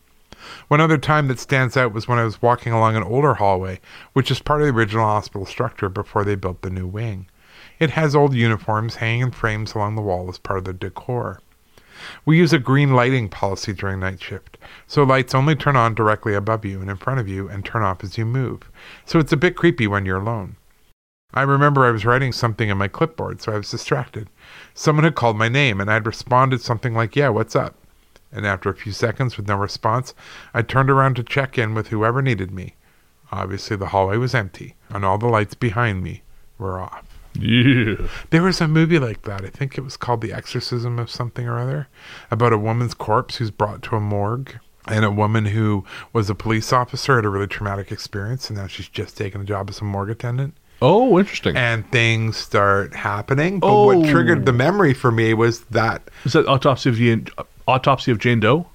One other time that stands out was when I was walking along an older hallway, which is part of the original hospital structure before they built the new wing. It has old uniforms hanging in frames along the wall as part of the decor. We use a green lighting policy during night shift. So lights only turn on directly above you and in front of you and turn off as you move. So it's a bit creepy when you're alone. I remember I was writing something in my clipboard, so I was distracted. Someone had called my name, and I'd responded something like, yeah, what's up? And after a few seconds with no response, I turned around to check in with whoever needed me. Obviously, the hallway was empty, and all the lights behind me were off. Yeah. There was a movie like that. I think it was called The Exorcism of something or other, about a woman's corpse who's brought to a morgue, and a woman who was a police officer had a really traumatic experience, and now she's just taken a job as a morgue attendant. Oh, interesting. And things start happening. But Oh. what triggered the memory for me was that... Is that Autopsy of Jane, Autopsy of Jane Doe?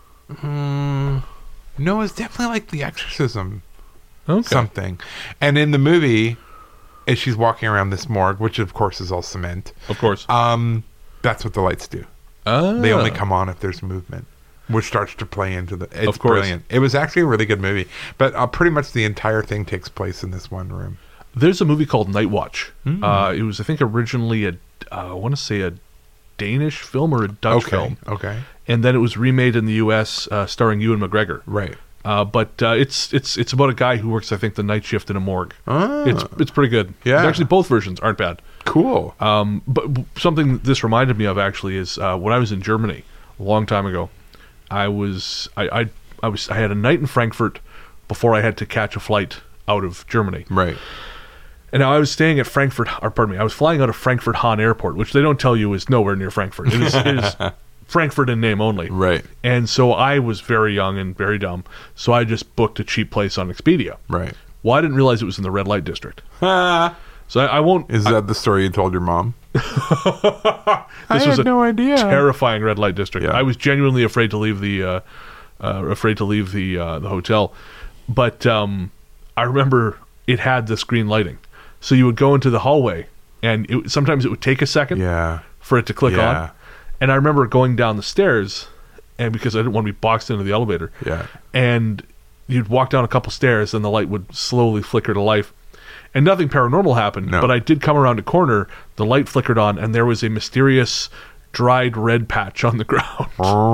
Um, no, it's definitely like The Exorcism. Okay. Something. And in the movie, as she's walking around this morgue, which of course is all cement, Of course. um, that's what the lights do. Ah. They only come on if there's movement, which starts to play into the... It's Of course. brilliant. It was actually a really good movie. But uh, pretty much the entire thing takes place in this one room. There's a movie called Night Watch. Uh, it was, I think, originally a, uh, I want to say a Danish film or a Dutch Okay. film. Okay. And then it was remade in the U S uh, starring Ewan McGregor. Right. Uh, but uh, it's it's it's about a guy who works, I think, the night shift in a morgue. Ah. It's it's pretty good. Yeah. Actually, both versions aren't bad. Cool. Um, but b- something this reminded me of actually is uh, when I was in Germany a long time ago. I was I, I I was I had a night in Frankfurt before I had to catch a flight out of Germany. right. And now I was staying at Frankfurt, or pardon me, I was flying out of Frankfurt Hahn Airport, which they don't tell you is nowhere near Frankfurt. It is, it is Frankfurt in name only. Right. And so I was very young and very dumb, so I just booked a cheap place on Expedia. Right. Well, I didn't realize it was in the red light district. Ah. So I, I won't... Is that the story you told your mom? This I was had a no idea. terrifying red light district. Yeah. I was genuinely afraid to leave the uh, uh, afraid to leave the uh, the hotel. But um, I remember it had this green lighting. So you would go into the hallway, and it, sometimes it would take a second Yeah. for it to click Yeah. on. And I remember going down the stairs, and because I didn't want to be boxed into the elevator, Yeah. and you'd walk down a couple stairs, and the light would slowly flicker to life. And nothing paranormal happened, No. but I did come around a corner, the light flickered on, and there was a mysterious dried red patch on the ground.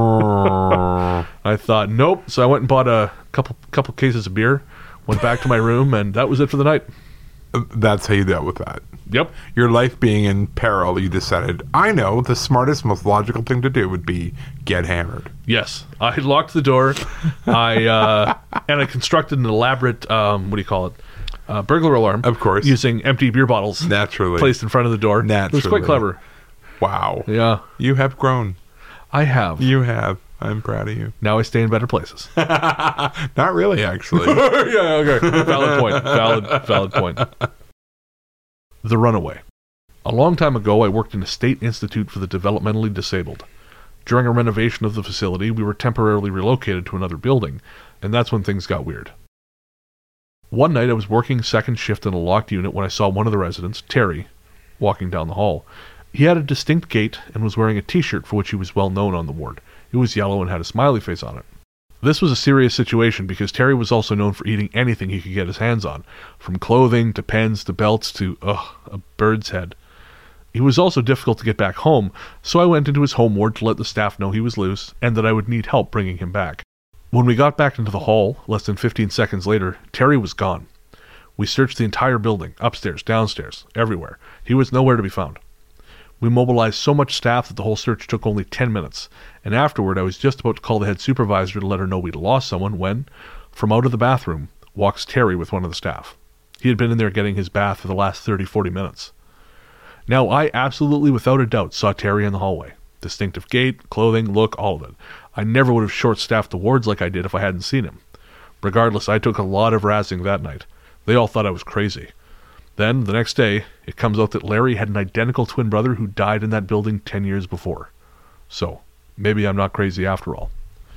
Oh. I thought, nope. So I went and bought a couple couple cases of beer, went back to my room, and that was it for the night. That's how you dealt with that. Yep. Your life being in peril, you decided, I know the smartest, most logical thing to do would be get hammered. Yes. I locked the door. I uh, and I constructed an elaborate, um, what do you call it? Uh, burglar alarm. Of course. Using empty beer bottles. Naturally. Placed in front of the door. It was Naturally. quite clever. Wow. Yeah. You have grown. I have. You have. I'm proud of you. Now I stay in better places. Not really, actually. yeah, okay. Valid point. Valid, valid point. The Runaway. A long time ago, I worked in a state institute for the developmentally disabled. During a renovation of the facility, we were temporarily relocated to another building, and that's when things got weird. One night, I was working second shift in a locked unit when I saw one of the residents, Terry, walking down the hall. He had a distinct gait and was wearing a t-shirt for which he was well known on the ward. It was yellow and had a smiley face on it. This was a serious situation because Terry was also known for eating anything he could get his hands on, from clothing to pens to belts to, ugh, a bird's head. He was also difficult to get back home, so I went into his home ward to let the staff know he was loose and that I would need help bringing him back. When we got back into the hall, less than fifteen seconds later, Terry was gone. We searched the entire building, upstairs, downstairs, everywhere. He was nowhere to be found. We mobilized so much staff that the whole search took only ten minutes, and afterward I was just about to call the head supervisor to let her know we'd lost someone when, from out of the bathroom, walks Terry with one of the staff. He had been in there getting his bath for the last thirty, forty minutes. Now, I absolutely without a doubt saw Terry in the hallway. Distinctive gait, clothing, look, all of it. I never would have short-staffed the wards like I did if I hadn't seen him. Regardless, I took a lot of razzing that night. They all thought I was crazy. Then, the next day, it comes out that Larry had an identical twin brother who died in that building ten years before. So, maybe I'm not crazy after all.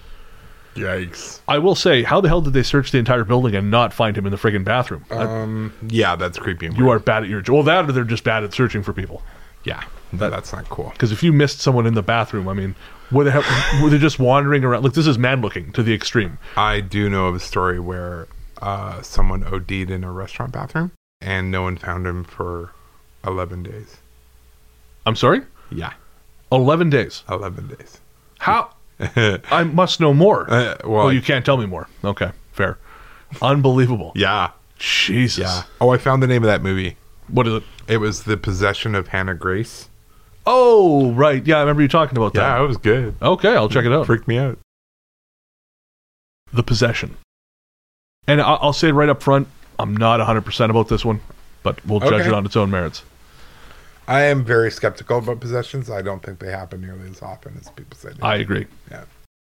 Yikes. I will say, how the hell did they search the entire building and not find him in the friggin' bathroom? Um, yeah, that's creepy. and you weird. are bad at your job. Well, that or they're just bad at searching for people. Yeah, that, that's not cool. Because if you missed someone in the bathroom, I mean, were they, ha- were they just wandering around? Look, this is man-looking to the extreme. I do know of a story where uh, someone OD'd in a restaurant bathroom, and no one found him for eleven days. I'm sorry? Yeah, eleven days. eleven days. How? I must know more. Uh, well, oh, you can't tell me more. Okay, fair. Unbelievable. Yeah. Jesus. Yeah. Oh, I found the name of that movie. What is it? It was The Possession of Hannah Grace. Oh, right. Yeah, I remember you talking about that. Yeah, it was good. Okay, I'll check it out. Freaked me out. The Possession. And I- I'll say right up front, I'm not one hundred percent about this one, but we'll judge Okay. it on its own merits. I am very skeptical about possessions. I don't think they happen nearly as often as people say they I do. agree. Yeah.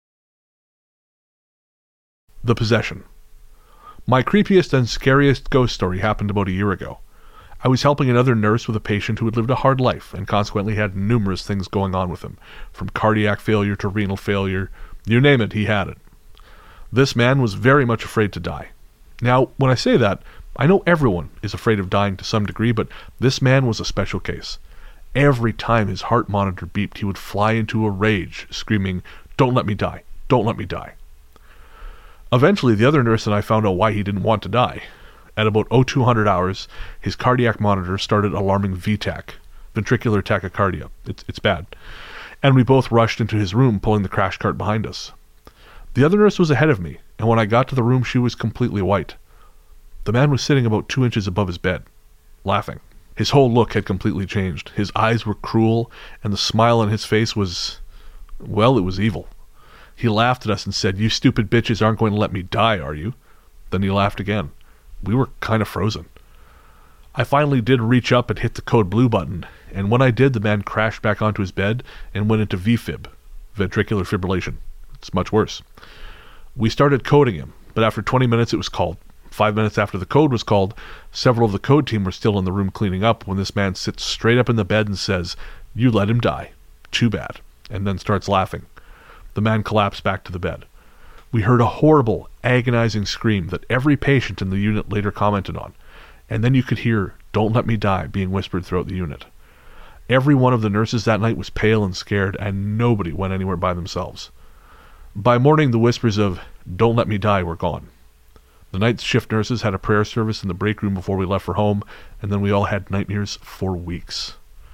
The Possession. My creepiest and scariest ghost story happened about a year ago. I was helping another nurse with a patient who had lived a hard life and consequently had numerous things going on with him, from cardiac failure to renal failure. You name it, he had it. This man was very much afraid to die. Now, when I say that, I know everyone is afraid of dying to some degree, but this man was a special case. Every time his heart monitor beeped, he would fly into a rage, screaming, "Don't let me die! Don't let me die!" Eventually, the other nurse and I found out why he didn't want to die. At about oh two hundred hours, his cardiac monitor started alarming V TAC, ventricular tachycardia. It's, it's bad. And we both rushed into his room, pulling the crash cart behind us. The other nurse was ahead of me, and when I got to the room, she was completely white. The man was sitting about two inches above his bed, laughing. His whole look had completely changed. His eyes were cruel, and the smile on his face was, well, it was evil. He laughed at us and said, "You stupid bitches aren't going to let me die, are you?" Then he laughed again. We were kind of frozen. I finally did reach up and hit the code blue button, and when I did, the man crashed back onto his bed and went into V fib, ventricular fibrillation. It's much worse. We started coding him, but after twenty minutes it was called. Five minutes after the code was called, several of the code team were still in the room cleaning up when this man sits straight up in the bed and says, "You let him die. Too bad," and then starts laughing. The man collapsed back to the bed. We heard a horrible, agonizing scream that every patient in the unit later commented on, and then you could hear "Don't let me die" being whispered throughout the unit. Every one of the nurses that night was pale and scared, and nobody went anywhere by themselves. By morning, the whispers of "Don't let me die" were gone. The night shift nurses had a prayer service in the break room before we left for home, and then we all had nightmares for weeks.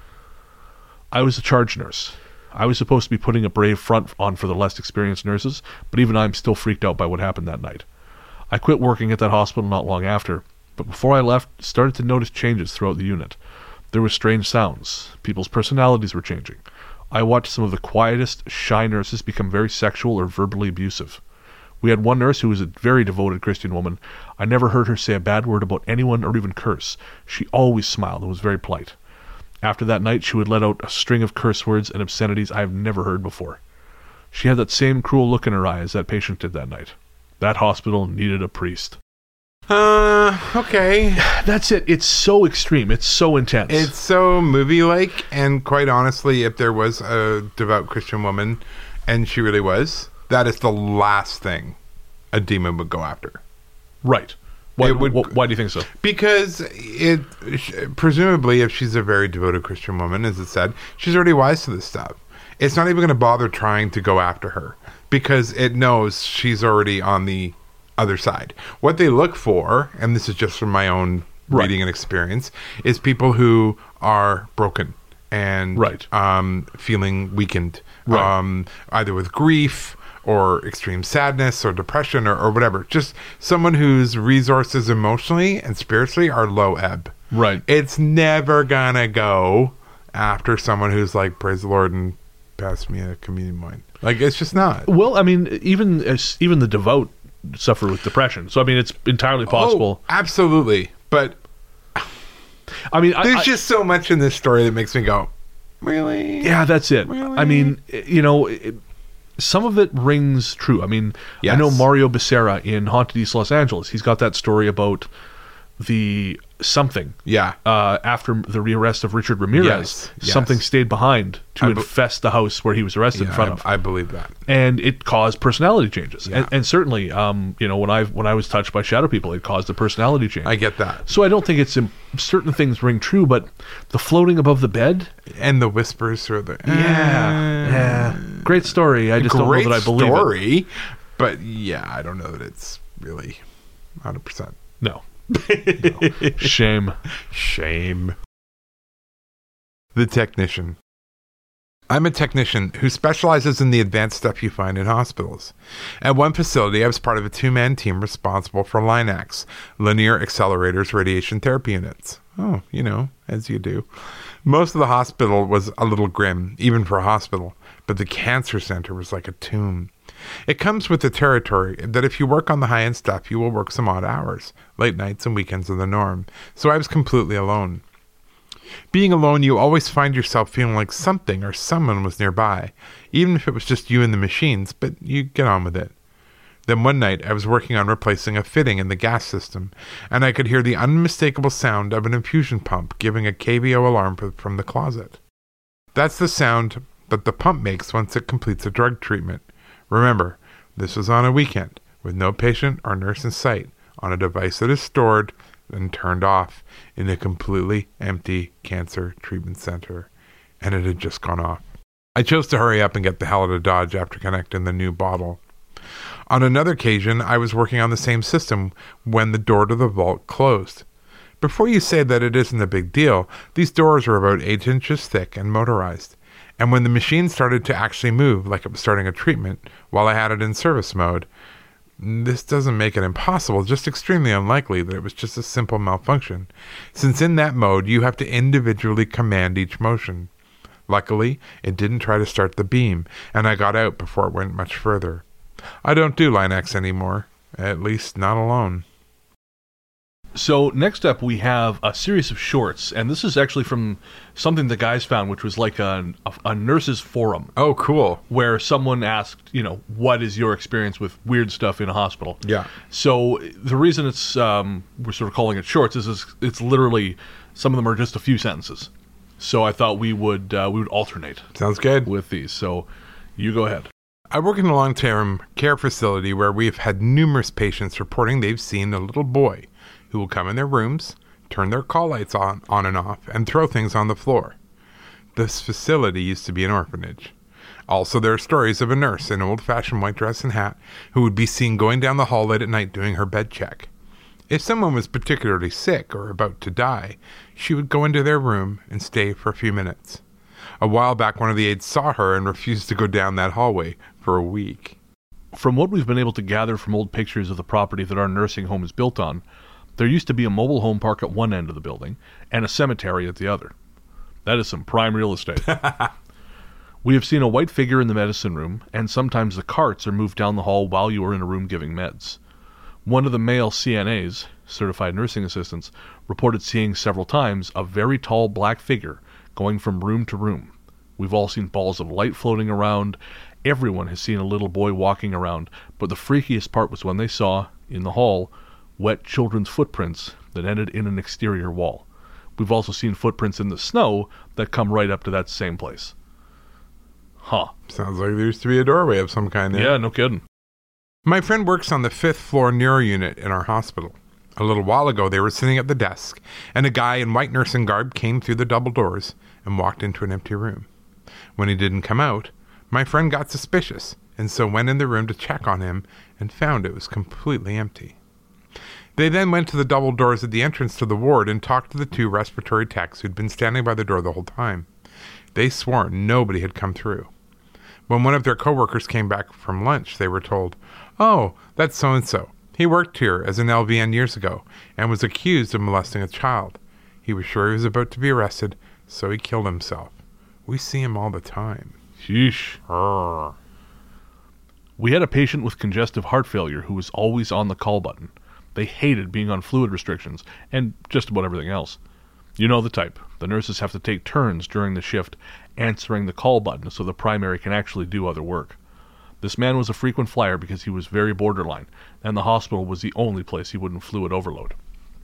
I was a charge nurse. I was supposed to be putting a brave front on for the less experienced nurses, but even I'm still freaked out by what happened that night. I quit working at that hospital not long after, but before I left, started to notice changes throughout the unit. There were strange sounds. People's personalities were changing. I watched some of the quietest, shy nurses become very sexual or verbally abusive. We had one nurse who was a very devoted Christian woman. I never heard her say a bad word about anyone or even curse. She always smiled and was very polite. After that night, she would let out a string of curse words and obscenities I have never heard before. She had that same cruel look in her eye as that patient did that night. That hospital needed a priest. Uh, okay. That's it. It's so extreme. It's so intense. It's so movie-like, and quite honestly, if there was a devout Christian woman, and she really was, that is the last thing a demon would go after. Right. Why, It would- wh- why do you think so? Because it, presumably, if she's a very devoted Christian woman, as it said, she's already wise to this stuff. It's not even going to bother trying to go after her because it knows she's already on the other side. What they look for, and this is just from my own Right. reading and experience, is people who are broken and Right. um, feeling weakened, Right. um, either with grief or extreme sadness or depression or, or whatever. Just someone whose resources emotionally and spiritually are low ebb. Right. It's never gonna go after someone who's like, praise the Lord and pass me a communion wine. Like, it's just not. Well, I mean, even as, even the devout suffer with depression. So, I mean, it's entirely possible. Oh, absolutely. But I mean, I, there's I, just so much in this story that makes me go, really? yeah, that's it. Really? I mean, you know, it, some of it rings true. I mean, Yes. I know Mario Becerra in Haunted East Los Angeles. He's got that story about the something. Yeah. Uh, after the rearrest of Richard Ramirez, Yes, yes. something stayed behind to I be- infest the house where he was arrested in Yeah, front I, of. I believe that. and it caused personality changes. Yeah. And, and certainly, um, you know, when I when I was touched by shadow people, it caused a personality change. I get that. So I don't think it's im- certain things ring true, but the floating above the bed, And the whispers through the... yeah, yeah, great story. I just don't know Great that I believe it. story, but yeah, I don't know that it's really one hundred percent. No. No. Shame. Shame. The Technician. I'm a technician who specializes in the advanced stuff you find in hospitals. At one facility, I was part of a two-man team responsible for LINACs, Linear Accelerators Radiation Therapy Units. Oh, you know, as you do. Most of the hospital was a little grim, even for a hospital, but the cancer center was like a tomb. It comes with the territory that if you work on the high-end stuff, you will work some odd hours. Late nights and weekends are the norm, so I was completely alone. Being alone, you always find yourself feeling like something or someone was nearby, even if it was just you and the machines, but you get on with it. Then one night, I was working on replacing a fitting in the gas system, and I could hear the unmistakable sound of an infusion pump giving a K V O alarm from the closet. That's the sound that the pump makes once it completes a drug treatment. Remember, this was on a weekend, with no patient or nurse in sight, on a device that is stored and turned off in a completely empty cancer treatment center, and it had just gone off. I chose to hurry up and get the hell out of Dodge after connecting the new bottle. On another occasion, I was working on the same system when the door to the vault closed. Before you say that it isn't a big deal, these doors are about eight inches thick and motorized. And when the machine started to actually move like it was starting a treatment while I had it in service mode, this doesn't make it impossible, just extremely unlikely that it was just a simple malfunction, since in that mode you have to individually command each motion. Luckily, it didn't try to start the beam, and I got out before it went much further. I don't do LINACs anymore, at least not alone. So next up we have a series of shorts, and this is actually from something the guys found, which was like a, a, a nurse's forum. Oh, cool. Where someone asked, you know, what is your experience with weird stuff in a hospital? Yeah. So the reason it's um, we're sort of calling it shorts is it's, it's literally, some of them are just a few sentences. So I thought we would uh, we would alternate. Sounds good. With these. So you go ahead. I work in a long-term care facility where we've had numerous patients reporting they've seen a little boy who will come in their rooms, turn their call lights on, on and off, and throw things on the floor. This facility used to be an orphanage. Also, there are stories of a nurse in an old-fashioned white dress and hat who would be seen going down the hall late at night doing her bed check. If someone was particularly sick or about to die, she would go into their room and stay for a few minutes. A while back, one of the aides saw her and refused to go down that hallway for a week. From what we've been able to gather from old pictures of the property that our nursing home is built on, there used to be a mobile home park at one end of the building and a cemetery at the other. That is some prime real estate. We have seen a white figure in the medicine room, and sometimes the carts are moved down the hall while you are in a room giving meds. One of the male C N As, certified nursing assistants, reported seeing several times a very tall black figure going from room to room. We've all seen balls of light floating around. Everyone has seen a little boy walking around, but the freakiest part was when they saw, in the hall, wet children's footprints that ended in an exterior wall. We've also seen footprints in the snow that come right up to that same place. Huh. Sounds like there used to be a doorway of some kind there. Yeah, no kidding. My friend works on the fifth floor neuro unit in our hospital. A little while ago, they were sitting at the desk, and a guy in white nursing garb came through the double doors and walked into an empty room. When he didn't come out, my friend got suspicious, and so went in the room to check on him and found it was completely empty. They then went to the double doors at the entrance to the ward and talked to the two respiratory techs who'd been standing by the door the whole time. They swore nobody had come through. When one of their coworkers came back from lunch, they were told, "Oh, that's so-and-so. He worked here as an L V N years ago and was accused of molesting a child. He was sure he was about to be arrested, so he killed himself. We see him all the time." Sheesh. Arr. We had a patient with congestive heart failure who was always on the call button. They hated being on fluid restrictions, and just about everything else. You know the type. The nurses have to take turns during the shift answering the call button so the primary can actually do other work. This man was a frequent flyer because he was very borderline, and the hospital was the only place he wouldn't fluid overload.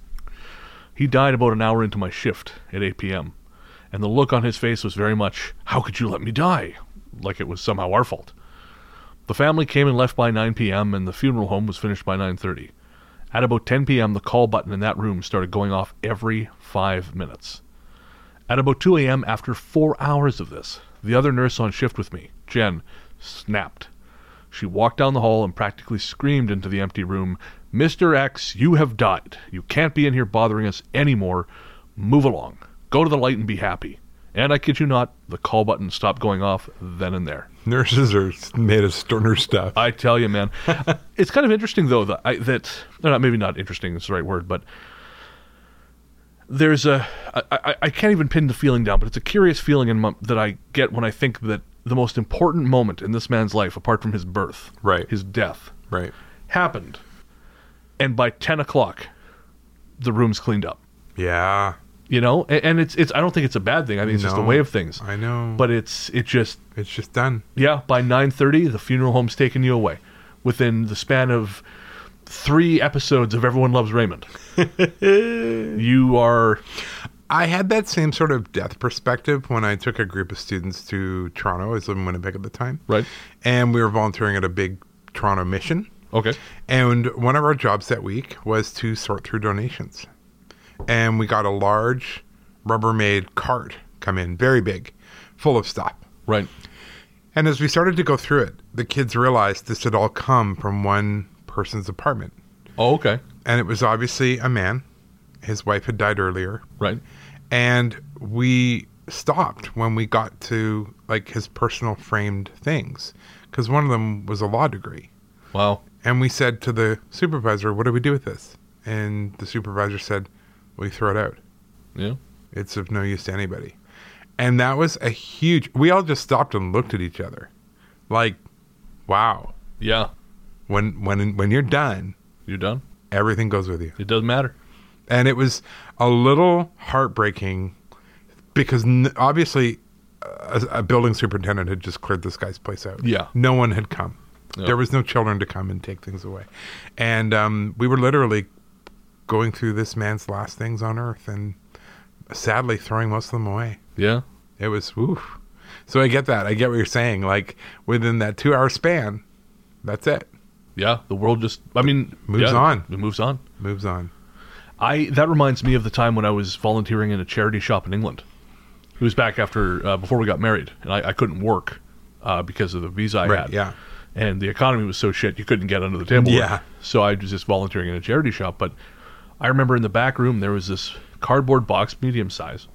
He died about an hour into my shift at eight p.m., and the look on his face was very much, "How could you let me die?" like it was somehow our fault. The family came and left by nine p.m., and the funeral home was finished by nine thirty. At about ten p.m., the call button in that room started going off every five minutes. At about two a.m., after four hours of this, the other nurse on shift with me, Jen, snapped. She walked down the hall and practically screamed into the empty room, "Mister X, you have died. You can't be in here bothering us anymore. Move along. Go to the light and be happy." And I kid you not, the call button stopped going off then and there. Nurses are made of sterner stuff. I tell you, man. It's kind of interesting, though, that, I, that no, not, maybe not interesting is the right word, but there's a, I, I, I can't even pin the feeling down, but it's a curious feeling in my, that I get when I think that the most important moment in this man's life, apart from his birth, Right. his death, Right. happened. And by ten o'clock, the room's cleaned up. Yeah. You know? And, and it's, it's, I don't think it's a bad thing. I think it's just a No, way of things. I know. But it's, it just, It's just done. yeah, by nine thirty, the funeral home's taking you away. Within the span of three episodes of Everyone Loves Raymond. You are... I had that same sort of death perspective when I took a group of students to Toronto. I was living in Winnipeg at the time. Right. And we were volunteering at a big Toronto mission. Okay. And one of our jobs that week was to sort through donations. And we got a large Rubbermaid cart come in, very big, full of stuff. Right. And as we started to go through it, the kids realized this had all come from one person's apartment. Oh, okay. And it was obviously a man. His wife had died earlier. Right. And we stopped when we got to like his personal framed things, because one of them was a law degree. Wow. And we said to the supervisor, what do we do with this? And the supervisor said, we throw it out. Yeah. It's of no use to anybody. And that was a huge, we all just stopped and looked at each other like, wow. Yeah. When, when, when you're done, You're done. everything goes with you. It doesn't matter. And it was a little heartbreaking because n- obviously a, a building superintendent had just cleared this guy's place out. Yeah. No one had come. Yeah. There was no children to come and take things away. And um, we were literally going through this man's last things on earth and sadly throwing most of them away. Yeah. It was, oof. So I get that. I get what you're saying. Like within that two hour span, that's it. Yeah. The world just, I mean, Moves yeah, on. It moves on. Moves on. I that reminds me of the time when I was volunteering in a charity shop in England. It was back after uh, before we got married, and I, I couldn't work uh, because of the visa I Right, had. yeah. And the economy was so shit you couldn't get under the table. Yeah. So I was just volunteering in a charity shop. But I remember in the back room there was this cardboard box, medium size,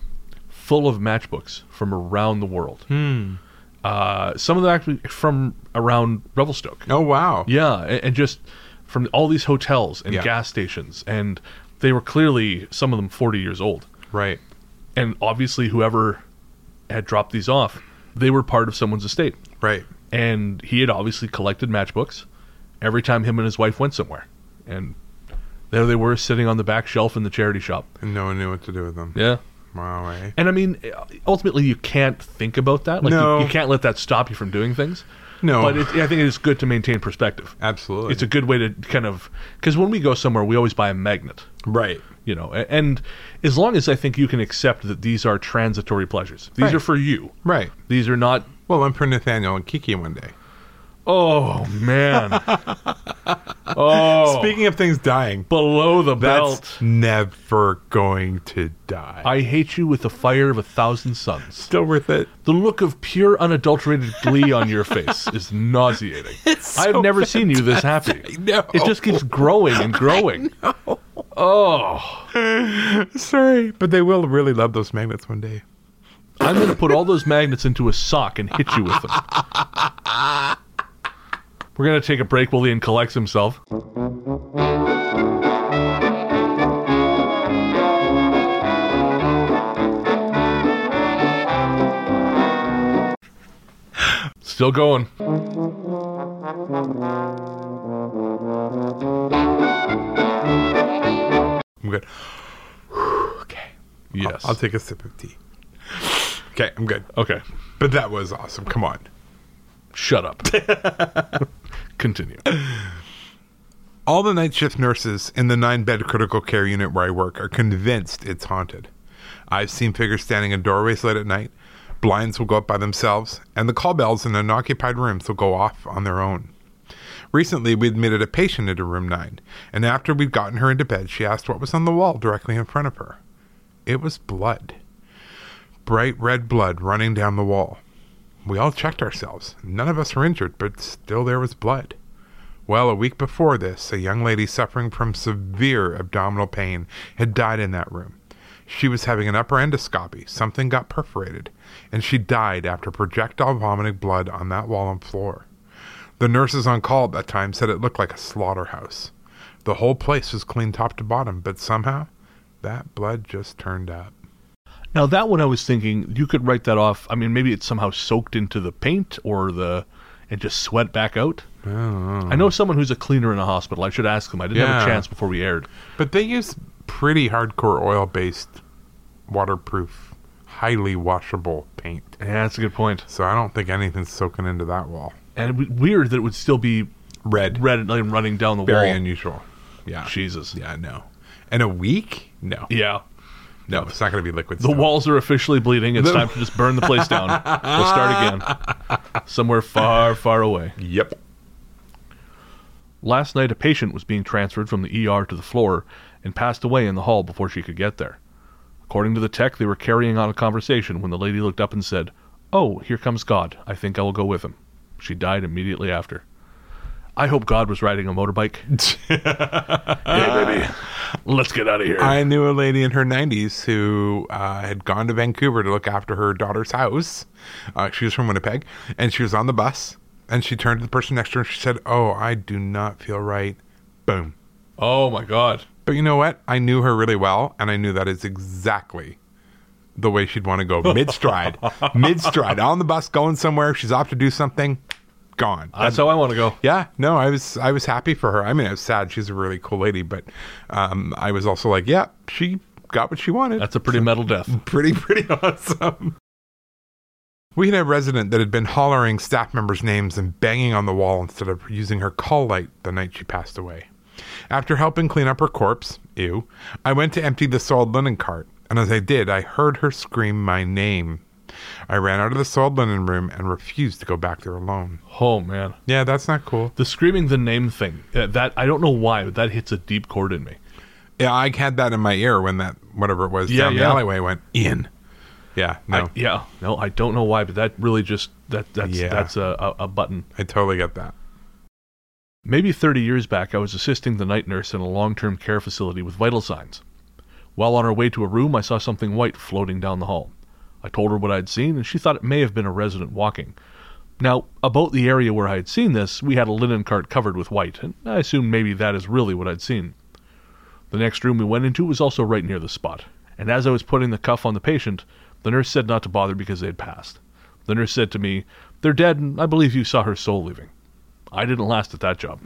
full of matchbooks from around the world. Hmm. Uh, some of them actually from around Revelstoke. Oh, wow. Yeah, and, and just from all these hotels and Yeah. gas stations, and they were clearly, some of them, forty years old. Right. And obviously whoever had dropped these off, they were part of someone's estate. Right. And he had obviously collected matchbooks every time him and his wife went somewhere. And there they were sitting on the back shelf in the charity shop. And no one knew what to do with them. Yeah. Wow, eh? And I mean, ultimately you can't think about that. Like No. you, you can't let that stop you from doing things. No. But it, I think it is good to maintain perspective. Absolutely. It's a good way to kind of, because when we go somewhere, we always buy a magnet, Right. you know, a- and as long as I think you can accept that these are transitory pleasures, these Right. are for you. Right. These are not, Well, I'm for Nathaniel and Kiki one day. oh man, oh, Speaking of things dying, below the that's belt. never going to die. I hate you with the fire of a thousand suns. Still worth it. The look of pure, unadulterated glee on your face is nauseating. It's I've so never seen you this happy. I know. It just keeps growing and growing. Oh, Sorry, but they will really love those magnets one day. I'm going to put all those magnets into a sock and hit you with them. We're going to take a break while Ian collects himself. Still going. I'm good. Okay. Yes. I'll, I'll take a sip of tea. Okay, I'm good. Okay. But that was awesome. Come on. Shut up. Continue. All the night shift nurses in the nine-bed critical care unit where I work are convinced it's haunted. I've seen figures standing in doorways late at night. Blinds will go up by themselves, and the call bells in unoccupied rooms will go off on their own. Recently, we admitted a patient into room nine, and after we'd gotten her into bed, she asked what was on the wall directly in front of her. It was blood. Bright red blood running down the wall. We all checked ourselves. None of us were injured, but still there was blood. Well, a week before this, a young lady suffering from severe abdominal pain had died in that room. She was having an upper endoscopy. Something got perforated, and she died after projectile vomiting blood on that wall and floor. The nurses on call at that time said it looked like a slaughterhouse. The whole place was clean top to bottom, but somehow that blood just turned up. Now, that one I was thinking, you could write that off. I mean, maybe it's somehow soaked into the paint or the and just sweat back out. I don't know. I know someone who's a cleaner in a hospital. I should ask them. I didn't have Yeah. a chance before we aired. But they use pretty hardcore oil-based, waterproof, highly washable paint. Yeah, that's a good point. So I don't think anything's soaking into that wall. And it'd be weird that it would still be Red. red like, running down the Very wall. unusual. Yeah. Jesus. Yeah, no. In a week? No. Yeah. No, it's not going to be liquid The stone. walls are officially bleeding. It's The- time to just burn the place down. We'll start again. Somewhere far, far away. Yep. Last night, a patient was being transferred from the E R to the floor and passed away in the hall before she could get there. According to the tech, they were carrying on a conversation when the lady looked up and said, "Oh, here comes God. I think I will go with him." She died immediately after. I hope God was riding a motorbike. Hey, baby, let's get out of here. I knew a lady in her nineties who uh, had gone to Vancouver to look after her daughter's house. Uh, she was from Winnipeg, and she was on the bus, and she turned to the person next to her and she said, "Oh, I do not feel right." Boom. Oh, my God. But you know what? I knew her really well, and I knew that is exactly the way she'd want to go. Mid-stride. Mid-stride. On the bus, going somewhere. She's off to do something. Gone. That's how I want to go. Yeah, no, I was I was happy for her. I mean, I was sad. She's a really cool lady, but um, I was also like, yeah, she got what she wanted. That's a pretty metal death. pretty, pretty awesome. We had a resident that had been hollering staff members' names and banging on the wall instead of using her call light the night she passed away. After helping clean up her corpse, ew, I went to empty the soiled linen cart, and as I did, I heard her scream my name. I ran out of the soiled linen room and refused to go back there alone. Oh, man. Yeah, that's not cool. The screaming the name thing, uh, that I don't know why, but that hits a deep chord in me. Yeah, I had that in my ear when that, whatever it was, Yeah, down yeah. the alleyway went, Ian. Yeah, no, I, yeah, no, I don't know why, but that really just, that that's Yeah. that's a, a, a button. I totally get that. Maybe thirty years back, I was assisting the night nurse in a long-term care facility with vital signs. While on our way to a room, I saw something white floating down the hall. I told her what I'd seen, and she thought it may have been a resident walking. Now, about the area where I had seen this, we had a linen cart covered with white, and I assumed maybe that is really what I'd seen. The next room we went into was also right near the spot, and as I was putting the cuff on the patient, the nurse said not to bother because they had passed. The nurse said to me, "They're dead, and I believe you saw her soul leaving." I didn't last at that job.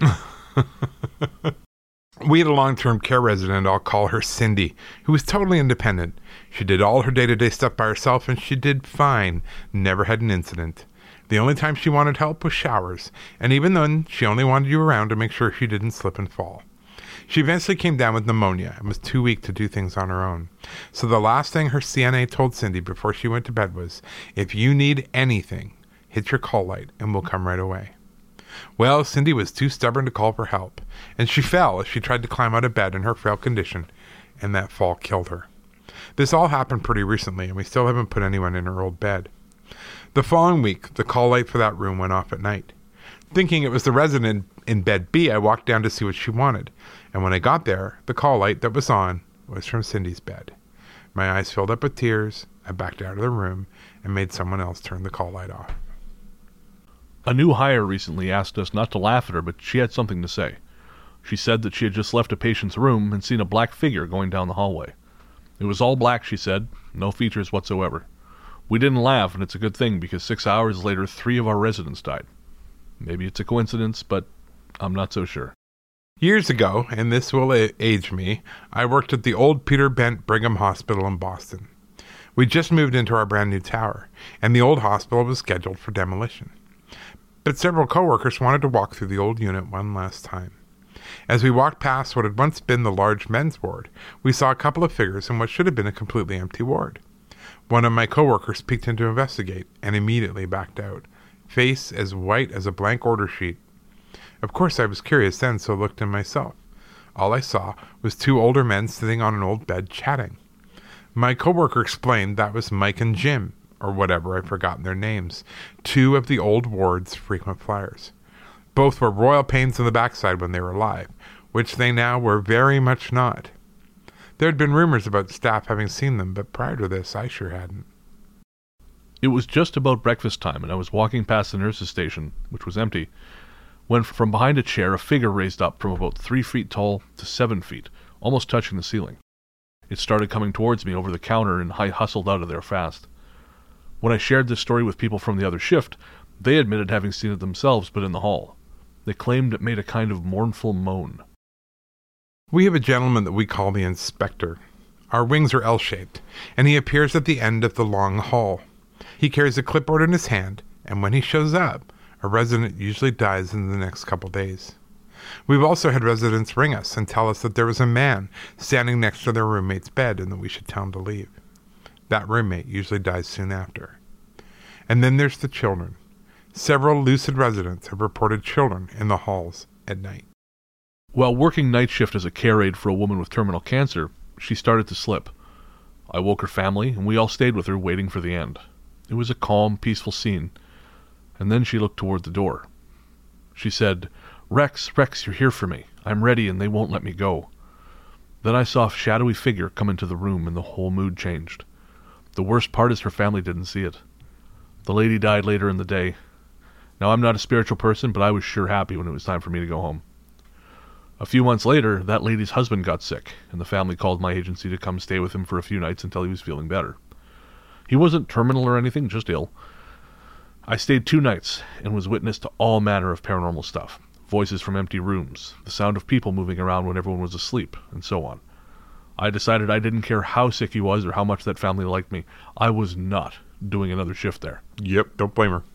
We had a long-term care resident, I'll call her Cindy, who was totally independent. She did all her day-to-day stuff by herself, and she did fine. Never had an incident. The only time she wanted help was showers, and even then, she only wanted you around to make sure she didn't slip and fall. She eventually came down with pneumonia and was too weak to do things on her own. So the last thing her C N A told Cindy before she went to bed was, "If you need anything, hit your call light and we'll come right away." Well, Cindy was too stubborn to call for help, and she fell as she tried to climb out of bed in her frail condition, and that fall killed her. This all happened pretty recently, and we still haven't put anyone in her old bed. The following week, the call light for that room went off at night. Thinking it was the resident in bed B, I walked down to see what she wanted, and when I got there, the call light that was on was from Cindy's bed. My eyes filled up with tears. I backed out of the room and made someone else turn the call light off. A new hire recently asked us not to laugh at her, but she had something to say. She said that she had just left a patient's room and seen a black figure going down the hallway. It was all black, she said, no features whatsoever. We didn't laugh, and it's a good thing, because six hours later, three of our residents died. Maybe it's a coincidence, but I'm not so sure. Years ago, and this will a- age me, I worked at the old Peter Bent Brigham Hospital in Boston. We just moved into our brand new tower, and the old hospital was scheduled for demolition. But several coworkers wanted to walk through the old unit one last time. As we walked past what had once been the large men's ward, we saw a couple of figures in what should have been a completely empty ward. One of my coworkers peeked in to investigate and immediately backed out, face as white as a blank order sheet. Of course I was curious then, so looked in myself. All I saw was two older men sitting on an old bed chatting. My coworker explained that was Mike and Jim, or whatever, I've forgotten their names, two of the old ward's frequent flyers. Both were royal pains in the backside when they were alive, which they now were very much not. There had been rumors about staff having seen them, but prior to this, I sure hadn't. It was just about breakfast time, and I was walking past the nurse's station, which was empty, when from behind a chair a figure raised up from about three feet tall to seven feet, almost touching the ceiling. It started coming towards me over the counter, and I hustled out of there fast. When I shared this story with people from the other shift, they admitted having seen it themselves, but in the hall. They claimed it made a kind of mournful moan. We have a gentleman that we call the inspector. Our wings are L-shaped, and he appears at the end of the long hall. He carries a clipboard in his hand, and when he shows up, a resident usually dies in the next couple days. We've also had residents ring us and tell us that there was a man standing next to their roommate's bed and that we should tell him to leave. That roommate usually dies soon after. And then there's the children. Several lucid residents have reported children in the halls at night. While working night shift as a care aide for a woman with terminal cancer, she started to slip. I woke her family, and we all stayed with her, waiting for the end. It was a calm, peaceful scene, and then she looked toward the door. She said, "Rex, Rex, you're here for me. I'm ready, and they won't let me go." Then I saw a shadowy figure come into the room, and the whole mood changed. The worst part is her family didn't see it. The lady died later in the day. Now, I'm not a spiritual person, but I was sure happy when it was time for me to go home. A few months later, that lady's husband got sick, and the family called my agency to come stay with him for a few nights until he was feeling better. He wasn't terminal or anything, just ill. I stayed two nights and was witness to all manner of paranormal stuff. Voices from empty rooms, the sound of people moving around when everyone was asleep, and so on. I decided I didn't care how sick he was or how much that family liked me. I was not doing another shift there. Yep, don't blame her.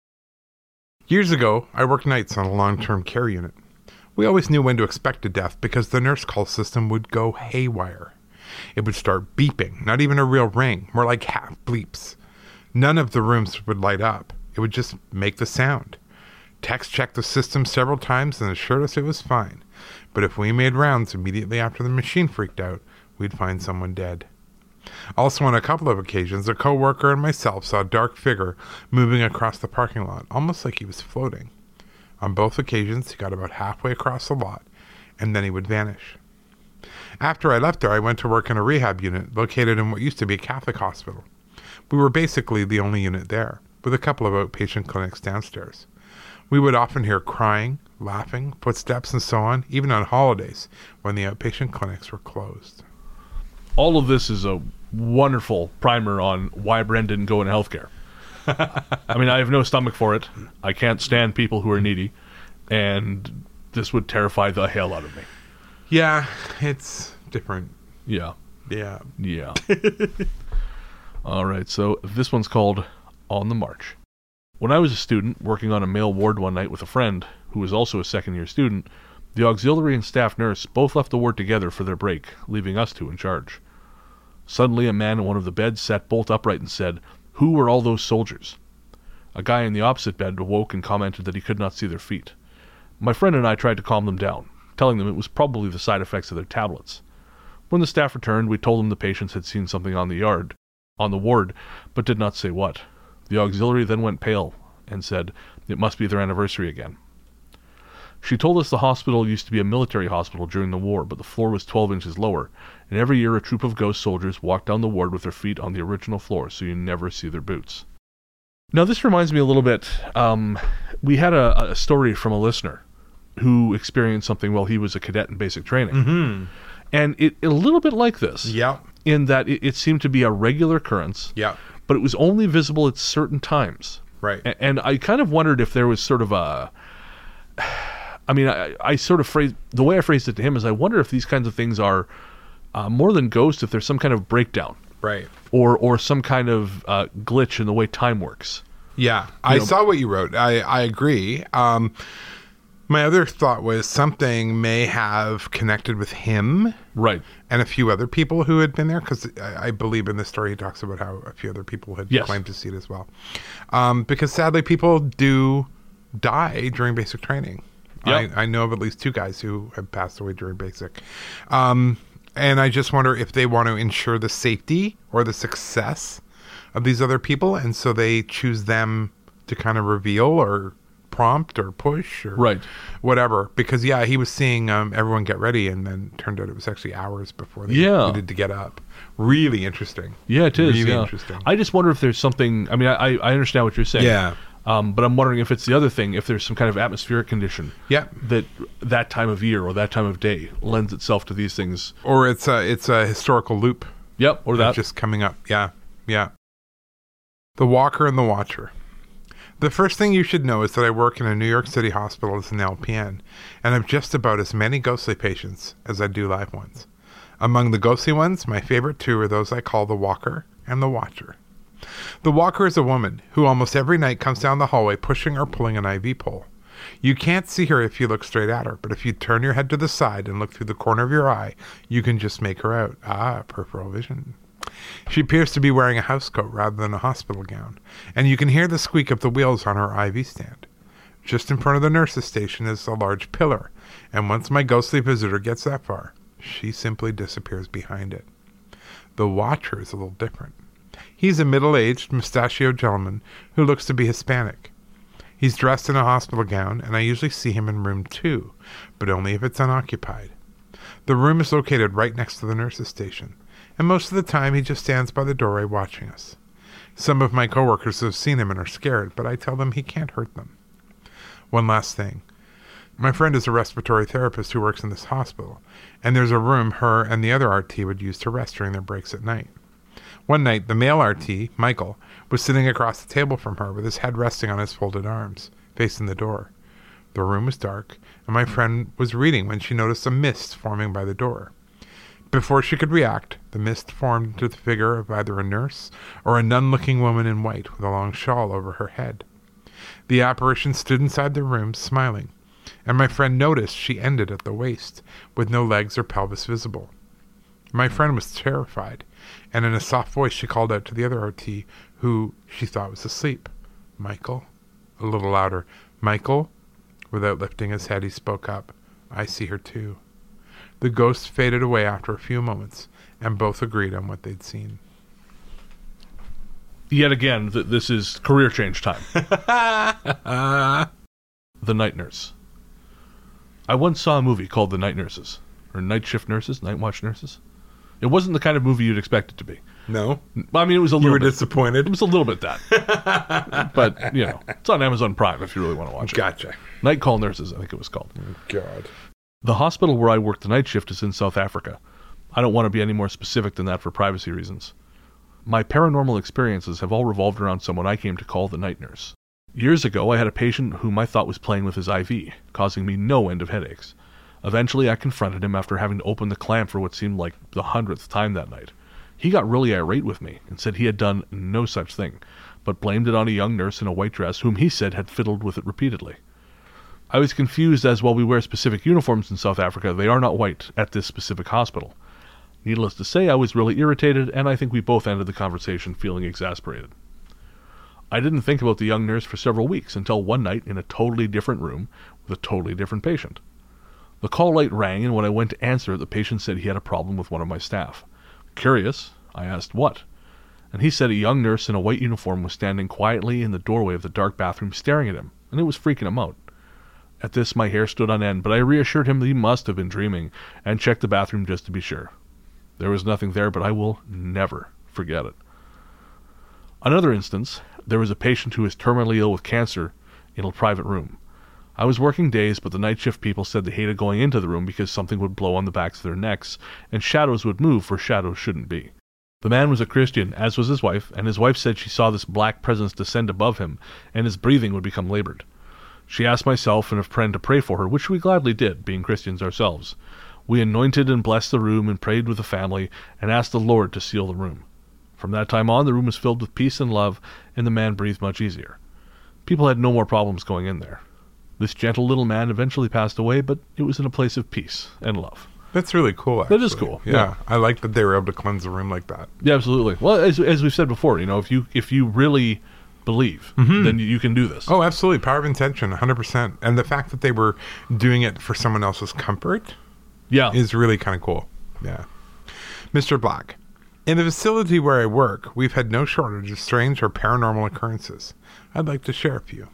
Years ago, I worked nights on a long-term care unit. We always knew when to expect a death because the nurse call system would go haywire. It would start beeping, not even a real ring, more like half bleeps. None of the rooms would light up. It would just make the sound. Techs checked the system several times and assured us it was fine. But if we made rounds immediately after the machine freaked out, we'd find someone dead. Also, on a couple of occasions, a coworker and myself saw a dark figure moving across the parking lot, almost like he was floating. On both occasions, he got about halfway across the lot, and then he would vanish. After I left there, I went to work in a rehab unit located in what used to be a Catholic hospital. We were basically the only unit there, with a couple of outpatient clinics downstairs. We would often hear crying, laughing, footsteps, and so on, even on holidays when the outpatient clinics were closed. All of this is a wonderful primer on why Bren didn't go into healthcare. I mean, I have no stomach for it. I can't stand people who are needy, and this would terrify the hell out of me. Yeah, it's different. Yeah. Yeah. Yeah. All right, so this one's called On the March. When I was a student working on a male ward one night with a friend, who was also a second-year student, the auxiliary and staff nurse both left the ward together for their break, leaving us two in charge. Suddenly, a man in one of the beds sat bolt upright and said, "Who were all those soldiers?" A guy in the opposite bed awoke and commented that he could not see their feet. My friend and I tried to calm them down, telling them it was probably the side effects of their tablets. When the staff returned, we told them the patients had seen something on the yard, on the ward, but did not say what. The auxiliary then went pale and said it must be their anniversary again. She told us the hospital used to be a military hospital during the war, but the floor was twelve inches lower, and every year a troop of ghost soldiers walked down the ward with their feet on the original floor, so you never see their boots. Now this reminds me a little bit, um, we had a, a story from a listener who experienced something while he was a cadet in basic training. Mm-hmm. And it a little bit like this. Yeah. In that it, it seemed to be a regular occurrence. Yeah. But it was only visible at certain times. Right. A- and I kind of wondered if there was sort of a... I mean, I, I sort of phrased... The way I phrased it to him is I wonder if these kinds of things are uh, more than ghosts, if there's some kind of breakdown. Right. Or or some kind of uh, glitch in the way time works. Yeah. I know, saw what you wrote. I, I agree. Um, my other thought was something may have connected with him. Right. And a few other people who had been there, because I, I believe in this story he talks about how a few other people had yes. claimed to see it as well. Um, because sadly, people do die during basic training. Yep. I, I know of at least two guys who have passed away during basic. Um, and I just wonder if they want to ensure the safety or the success of these other people, and so they choose them to kind of reveal or prompt or push or Right. whatever. Because, yeah, he was seeing um, everyone get ready, and then turned out it was actually hours before they Yeah. needed to get up. Really interesting. Yeah, it is. Really yeah. interesting. I just wonder if there's something. I mean, I, I understand what you're saying. Yeah. Um, but I'm wondering if it's the other thing, if there's some kind of atmospheric condition Yeah. that that time of year or that time of day lends itself to these things. Or it's a, it's a historical loop. Yep, or that. Just coming up. Yeah. Yeah. The Walker and the Watcher. The first thing you should know is that I work in a New York City hospital as an L P N, and have just about as many ghostly patients as I do live ones. Among the ghostly ones, my favorite two are those I call the Walker and the Watcher. The Walker is a woman who almost every night comes down the hallway pushing or pulling an I V pole. You can't see her if you look straight at her, but if you turn your head to the side and look through the corner of your eye, you can just make her out. Ah, peripheral vision. She appears to be wearing a housecoat rather than a hospital gown, and you can hear the squeak of the wheels on her I V stand. Just in front of the nurse's station is a large pillar, and once my ghostly visitor gets that far, she simply disappears behind it. The Watcher is a little different. He's a middle-aged, mustachioed gentleman who looks to be Hispanic. He's dressed in a hospital gown, and I usually see him in room two, but only if it's unoccupied. The room is located right next to the nurse's station, and most of the time he just stands by the doorway watching us. Some of my coworkers have seen him and are scared, but I tell them he can't hurt them. One last thing. My friend is a respiratory therapist who works in this hospital, and there's a room her and the other R T would use to rest during their breaks at night. One night, the male R T, Michael, was sitting across the table from her with his head resting on his folded arms, facing the door. The room was dark, and my friend was reading when she noticed a mist forming by the door. Before she could react, the mist formed into the figure of either a nurse or a nun-looking woman in white with a long shawl over her head. The apparition stood inside the room, smiling, and my friend noticed she ended at the waist, with no legs or pelvis visible. My friend was terrified, and in a soft voice she called out to the other R T, who she thought was asleep. "Michael?" A little louder. "Michael?" Without lifting his head, he spoke up. "I see her too." The ghost faded away after a few moments, and both agreed on what they'd seen. Yet again, th- this is career change time. The Night Nurse. I once saw a movie called The Night Nurses, or Night Shift Nurses, Night Watch Nurses. It wasn't the kind of movie you'd expect it to be. No? I mean, it was a little You were bit, disappointed? It was a little bit that. But, you know, it's on Amazon Prime if you really want to watch it. Gotcha. Night Call Nurses, I think it was called. God. The hospital where I work the night shift is in South Africa. I don't want to be any more specific than that for privacy reasons. My paranormal experiences have all revolved around someone I came to call the night nurse. Years ago, I had a patient whom I thought was playing with his I V, causing me no end of headaches. Eventually, I confronted him after having to open the clamp for what seemed like the hundredth time that night. He got really irate with me and said he had done no such thing, but blamed it on a young nurse in a white dress whom he said had fiddled with it repeatedly. I was confused as while we wear specific uniforms in South Africa, they are not white at this specific hospital. Needless to say, I was really irritated, and I think we both ended the conversation feeling exasperated. I didn't think about the young nurse for several weeks until one night in a totally different room with a totally different patient. The call light rang, and when I went to answer, the patient said he had a problem with one of my staff. Curious, I asked what, and he said a young nurse in a white uniform was standing quietly in the doorway of the dark bathroom staring at him, and it was freaking him out. At this, my hair stood on end, but I reassured him that he must have been dreaming, and checked the bathroom just to be sure. There was nothing there, but I will never forget it. Another instance, there was a patient who was terminally ill with cancer in a private room. I was working days, but the night shift people said they hated going into the room because something would blow on the backs of their necks, and shadows would move where shadows shouldn't be. The man was a Christian, as was his wife, and his wife said she saw this black presence descend above him, and his breathing would become labored. She asked myself and a friend to pray for her, which we gladly did, being Christians ourselves. We anointed and blessed the room and prayed with the family and asked the Lord to seal the room. From that time on, the room was filled with peace and love, and the man breathed much easier. People had no more problems going in there. This gentle little man eventually passed away, but it was in a place of peace and love. That's really cool, actually. That is cool. Yeah. Yeah. I like that they were able to cleanse the room like that. Yeah, absolutely. Well, as as we've said before, you know, if you if you really believe, mm-hmm. then you, you can do this. Oh, absolutely. Power of intention, one hundred percent. And the fact that they were doing it for someone else's comfort yeah. is really kind of cool. Yeah. Mister Black, in the facility where I work, we've had no shortage of strange or paranormal occurrences. I'd like to share a few.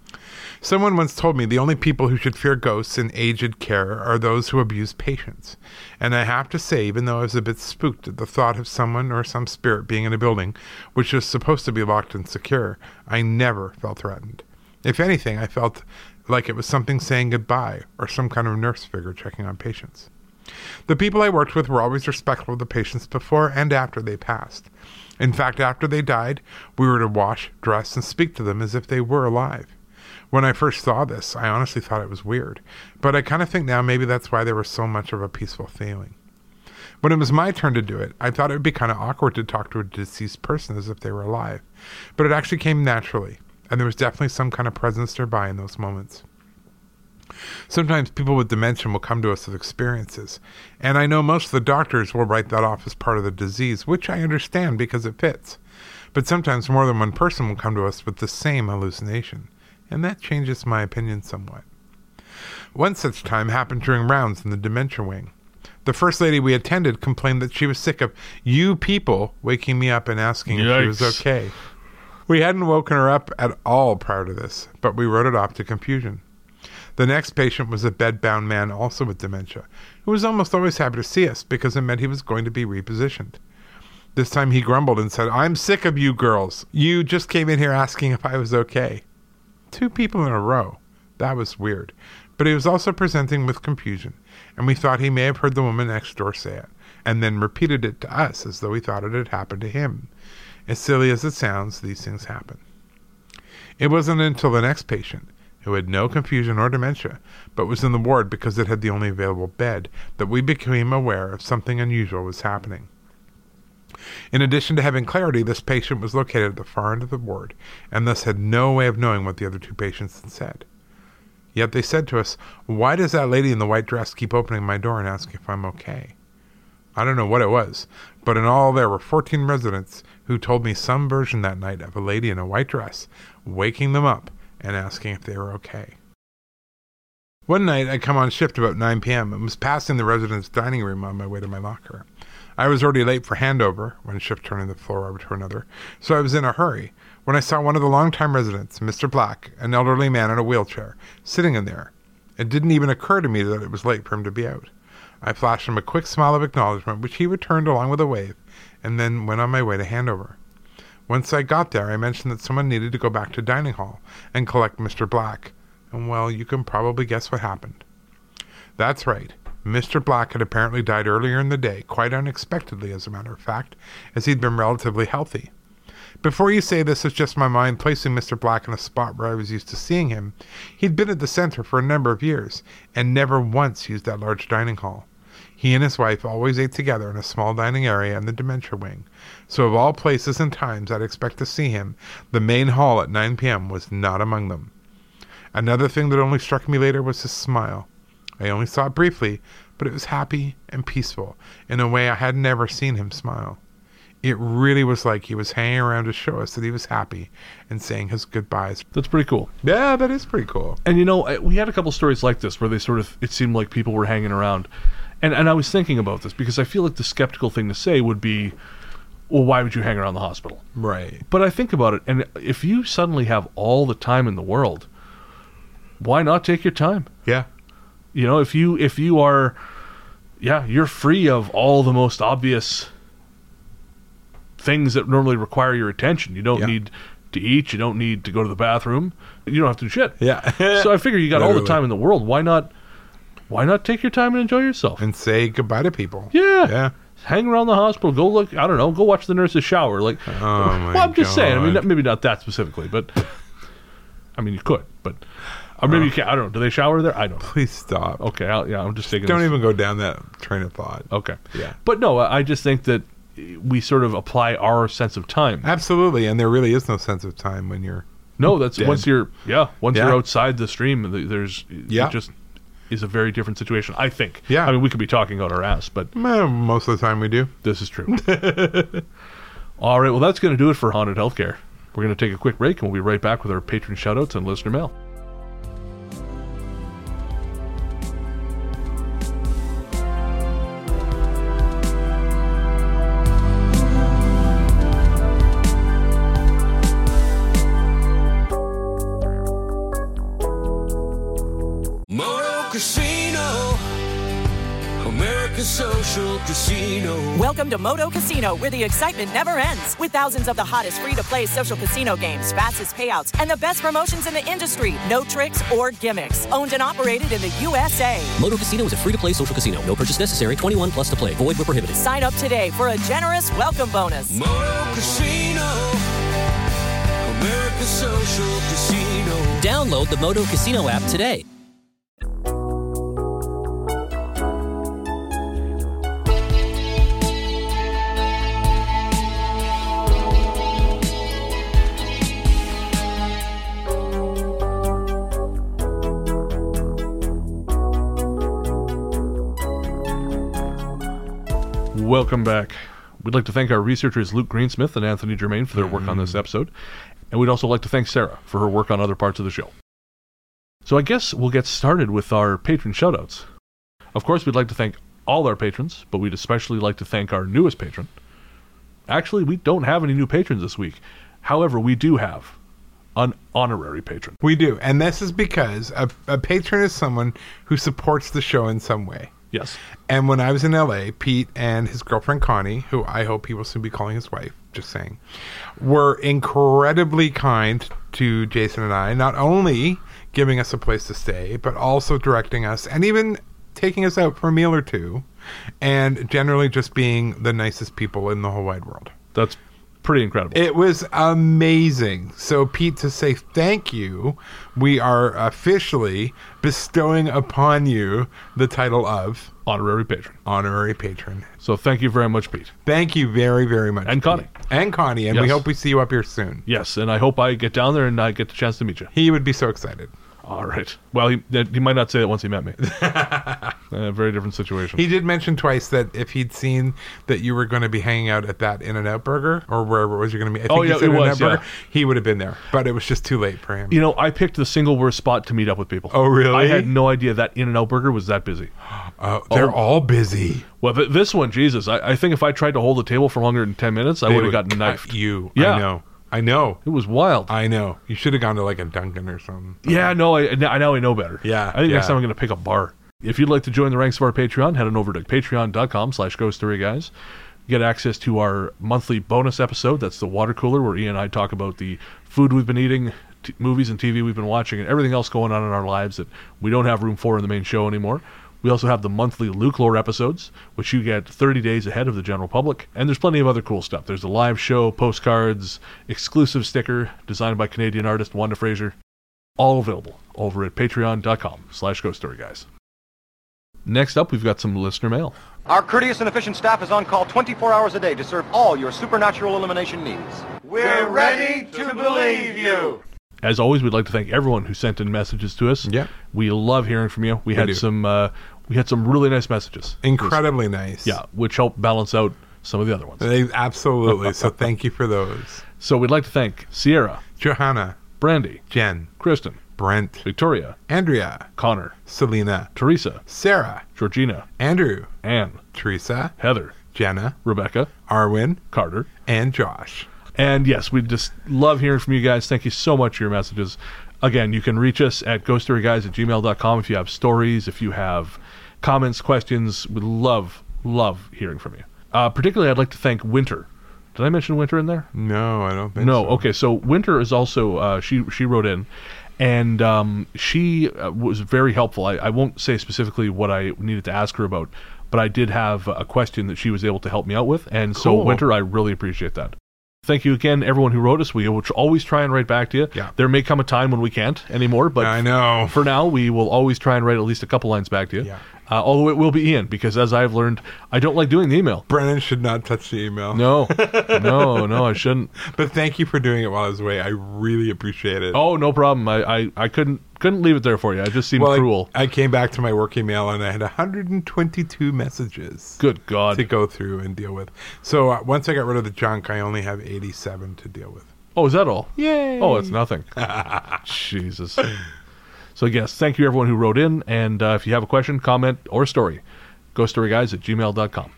Someone once told me the only people who should fear ghosts in aged care are those who abuse patients. And I have to say, even though I was a bit spooked at the thought of someone or some spirit being in a building which was supposed to be locked and secure, I never felt threatened. If anything, I felt like it was something saying goodbye or some kind of nurse figure checking on patients. The people I worked with were always respectful of the patients before and after they passed. In fact, after they died, we were to wash, dress, and speak to them as if they were alive. When I first saw this, I honestly thought it was weird, but I kind of think now maybe that's why there was so much of a peaceful feeling. When it was my turn to do it, I thought it would be kind of awkward to talk to a deceased person as if they were alive, but it actually came naturally, and there was definitely some kind of presence nearby in those moments. Sometimes people with dementia will come to us with experiences, and I know most of the doctors will write that off as part of the disease, which I understand because it fits. But sometimes more than one person will come to us with the same hallucination, and that changes my opinion somewhat. One such time happened during rounds in the dementia wing. The first lady we attended complained that she was sick of you people waking me up and asking Yikes. if she was okay. We hadn't woken her up at all prior to this, but we wrote it off to confusion. The next patient was a bed-bound man also with dementia, who was almost always happy to see us because it meant he was going to be repositioned. This time he grumbled and said, "I'm sick of you girls. You just came in here asking if I was okay." Two people in a row. That was weird. But he was also presenting with confusion, and we thought he may have heard the woman next door say it, and then repeated it to us as though he thought it had happened to him. As silly as it sounds, these things happen. It wasn't until the next patient, who had no confusion or dementia, but was in the ward because it had the only available bed, that we became aware of something unusual was happening. In addition to having clarity, this patient was located at the far end of the ward, and thus had no way of knowing what the other two patients had said. Yet they said to us, "Why does that lady in the white dress keep opening my door and asking if I'm okay?" I don't know what it was, but in all there were fourteen residents who told me some version that night of a lady in a white dress waking them up and asking if they were okay. One night I come on shift about nine p.m. and was passing the residents' dining room on my way to my locker. I was already late for handover, one shift turning the floor over to another, so I was in a hurry when I saw one of the longtime residents, Mister Black, an elderly man in a wheelchair, sitting in there. It didn't even occur to me that it was late for him to be out. I flashed him a quick smile of acknowledgement, which he returned along with a wave, and then went on my way to handover. Once I got there, I mentioned that someone needed to go back to dining hall and collect Mister Black, and well, you can probably guess what happened. That's right. Mister Black had apparently died earlier in the day, quite unexpectedly as a matter of fact, as he'd been relatively healthy. Before you say this is just my mind placing Mister Black in a spot where I was used to seeing him, he'd been at the center for a number of years, and never once used that large dining hall. He and his wife always ate together in a small dining area in the dementia wing, so of all places and times I'd expect to see him, the main hall at nine p.m. was not among them. Another thing that only struck me later was his smile. I only saw it briefly, but it was happy and peaceful in a way I had never seen him smile. It really was like he was hanging around to show us that he was happy and saying his goodbyes. That's pretty cool. Yeah, that is pretty cool. And you know, I- we had a couple stories like this where they sort of, it seemed like people were hanging around. And and I was thinking about this because I feel like the skeptical thing to say would be, well, why would you hang around the hospital? Right. But I think about it, and if you suddenly have all the time in the world, why not take your time? Yeah. You know, if you if you are, yeah, you're free of all the most obvious things that normally require your attention. You don't Yeah. need to eat. You don't need to go to the bathroom. You don't have to do shit. Yeah. So I figure you got all the Literally. time in the world. Why not? Why not take your time and enjoy yourself? And say goodbye to people. Yeah. Yeah. Hang around the hospital. Go look. I don't know. Go watch the nurses shower. Like, Oh, my well, I'm just saying. I mean, God. maybe not that specifically, but I mean, you could, but or maybe you can't. I don't know. Do they shower there? I don't know. Please stop. Okay. I'll, yeah, I'm just taking. Don't this. even go down that train of thought. Okay. Yeah. But no, I just think that we sort of apply our sense of time. Absolutely. And there really is no sense of time when you're... No, that's Dead. once you're yeah once Yeah. you're outside the stream. th- There's Yeah. it just is a very different situation. I think. Yeah. I mean, we could be talking out our ass, but Well, most of the time we do. this is true. All right. Well, that's going to do it for Haunted Healthcare. We're going to take a quick break, and we'll be right back with our patron shoutouts and listener mail. Social Casino. Welcome to Moto Casino, where the excitement never ends. With thousands of the hottest free-to-play social casino games, fastest payouts, and the best promotions in the industry. No tricks or gimmicks. Owned and operated in the U S A. Moto Casino is a free-to-play social casino. No purchase necessary. twenty-one plus to play. Void where prohibited. Sign up today for a generous welcome bonus. Moto Casino. America's Social Casino. Download the Moto Casino app today. Welcome back. We'd like to thank our researchers Luke Greensmith and Anthony Germain for their work on this episode. And we'd also like to thank Sarah for her work on other parts of the show. So I guess we'll get started with our patron shoutouts. Of course, we'd like to thank all our patrons, but we'd especially like to thank our newest patron. Actually, we don't have any new patrons this week. However, we do have an honorary patron. We do. And this is because a, a patron is someone who supports the show in some way. Yes. And when I was in L A, Pete and his girlfriend Connie, who I hope he will soon be calling his wife, just saying, were incredibly kind to Jason and I, not only giving us a place to stay, but also directing us and even taking us out for a meal or two, and generally just being the nicest people in the whole wide world. That's pretty incredible. It was amazing. So, Pete, to say thank you, we are officially bestowing upon you the title of Honorary Patron. Honorary Patron. So thank you very much, Pete. Thank you very, very much. And Connie. Pete. And Connie. And Yes. we hope we see you up here soon. Yes, and I hope I get down there and I get the chance to meet you. He would be so excited. All right. Well, he, he might not say that once he met me. A very different situation. He did mention twice that if he'd seen that you were going to be hanging out at that In-N-Out Burger, or wherever it was you're going to be, I think Oh, he yeah, said it In-N-Out was, Burger, yeah. he would have been there. But it was just too late for him. You know, I picked the single worst spot to meet up with people. Oh, really? I had no idea that In-N-Out Burger was that busy. Uh, they're Oh. all busy. Well, th- this one, Jesus, I, I think if I tried to hold the table for longer than ten minutes, I They would have would gotten cut knifed. You. Yeah. I know. I know. It was wild. I know. You should have gone to like a Dunkin' or something. yeah, no, I, now now I know better. Yeah, I think next yeah. time I'm going to pick a bar. If you'd like to join the ranks of our Patreon, head on over to patreon.com slash ghost story guys. Get access to our monthly bonus episode. That's the water cooler, where Ian and I talk about the food we've been eating, t- movies and T V we've been watching, and everything else going on in our lives that we don't have room for in the main show anymore. We also have the monthly Luke Lore episodes, which you get thirty days ahead of the general public. And there's plenty of other cool stuff. There's a live show, postcards, exclusive sticker designed by Canadian artist Wanda Fraser. All available over at patreon.com slash ghost story guys. Next up, we've got some listener mail. Our courteous and efficient staff is on call twenty-four hours a day to serve all your supernatural elimination needs. We're ready to believe you. As always, we'd like to thank everyone who sent in messages to us. Yeah. We love hearing from you. We, We had do. some uh, we had some really nice messages. Incredibly nice. Yeah, which helped balance out some of the other ones. They, absolutely. So thank you for those. So we'd like to thank Sierra, Johanna, Brandy, Jen, Kristen, Brent, Victoria, Andrea, Connor, Selena, Teresa, Sarah, Georgina, Andrew, Anne, Teresa, Heather, Jenna, Rebecca, Arwin, Carter, and Josh. and yes, we just love hearing from you guys. Thank you so much for your messages. Again, you can reach us at ghost story guys at gmail dot com if you have stories, if you have comments, questions. We love, love hearing from you. Uh, particularly, I'd like to thank Winter. Did I mention Winter in there? No, I don't think No. so. Okay, so Winter is also, uh, she, she wrote in, and um, she uh, was very helpful. I, I won't say specifically what I needed to ask her about, but I did have a question that she was able to help me out with, and so Cool. Winter, I really appreciate that. Thank you again, everyone who wrote us. We will tr- always try and write back to you. Yeah. There may come a time when we can't anymore, but I know. for now, we will always try and write at least a couple lines back to you. Yeah. Uh, although it will be Ian, because as I've learned, I don't like doing the email. Brennan should not touch the email. No, no, no, I shouldn't. But thank you for doing it while I was away. I really appreciate it. Oh, no problem. I, I, I couldn't couldn't leave it there for you. I just seemed well, I- cruel. I, came back to my work email and I had one hundred twenty-two messages Good God. to go through and deal with. So uh, once I got rid of the junk, I only have eighty-seven to deal with. Oh, is that all? Yay! Oh, it's nothing. Jesus. So, yes, thank you everyone who wrote in. And uh, if you have a question, comment, or story, ghost story guys at gmail dot com.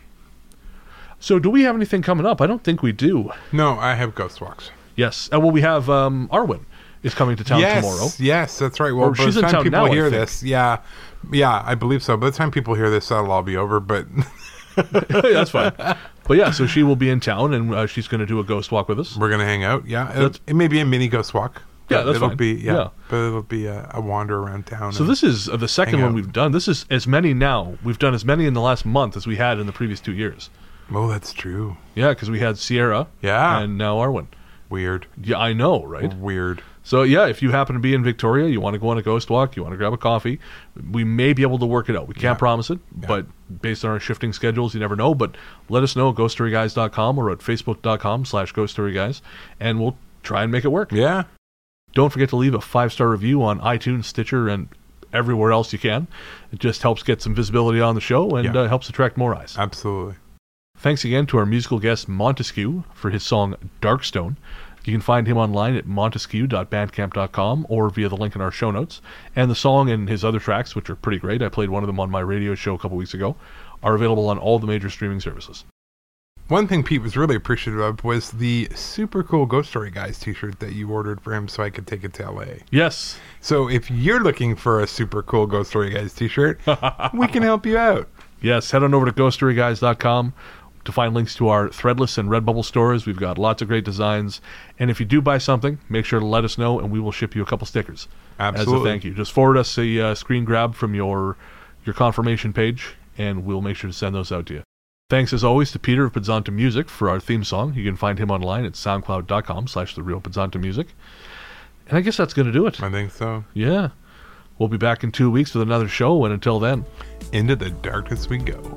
So, do we have anything coming up? I don't think we do. No, I have ghost walks. Yes. Uh, well, we have um, Arwen is coming to town yes, tomorrow. Yes, that's right. Well, Or by she's the in time town people now, I hear think. this, yeah, yeah, I believe so. By the time people hear this, that'll all be over. But That's fine. But yeah, so she will be in town, and uh, she's going to do a ghost walk with us. We're gonna hang out. Yeah, it, it may be a mini ghost walk. Yeah, but that's it'll fine. be yeah, Yeah. but it'll be a, a wander around town. So and- this is uh, the second hang one out. we've done. This is as many now. We've done as many in the last month as we had in the previous two years. Oh, that's true. Yeah, because we had Sierra. Yeah. And now Arwen. Weird. Yeah, I know, right? Weird. So yeah, if you happen to be in Victoria, you want to go on a ghost walk, you want to grab a coffee, we may be able to work it out. We can't Yeah. promise it, but based on our shifting schedules, you never know. But let us know at ghost story guys dot com or at facebook dot com slash ghost story guys, and we'll try and make it work. Yeah. Don't forget to leave a five-star review on iTunes, Stitcher, and everywhere else you can. It just helps get some visibility on the show and Yeah. uh, helps attract more eyes. Absolutely. Thanks again to our musical guest Montesquieu for his song Darkstone. You can find him online at montesquieu dot bandcamp dot com or via the link in our show notes. And the song and his other tracks, which are pretty great, I played one of them on my radio show a couple weeks ago, are available on all the major streaming services. One thing Pete was really appreciative of was the super cool Ghost Story Guys t-shirt that you ordered for him so I could take it to L A. Yes. So if you're looking for a super cool Ghost Story Guys t-shirt, we can help you out. Yes, head on over to ghost story guys dot com to find links to our Threadless and Redbubble stores. We've got lots of great designs. And if you do buy something, make sure to let us know, and we will ship you a couple stickers. Absolutely. As a thank you. Just forward us a uh, screen grab from your your confirmation page, and we'll make sure to send those out to you. Thanks, as always, to Peter of Pizzanta Music for our theme song. You can find him online at soundcloud dot com slash the real Pizzanta Music. And I guess that's going to do it. I think so. Yeah. We'll be back in two weeks with another show, and until then... Into the darkness we go.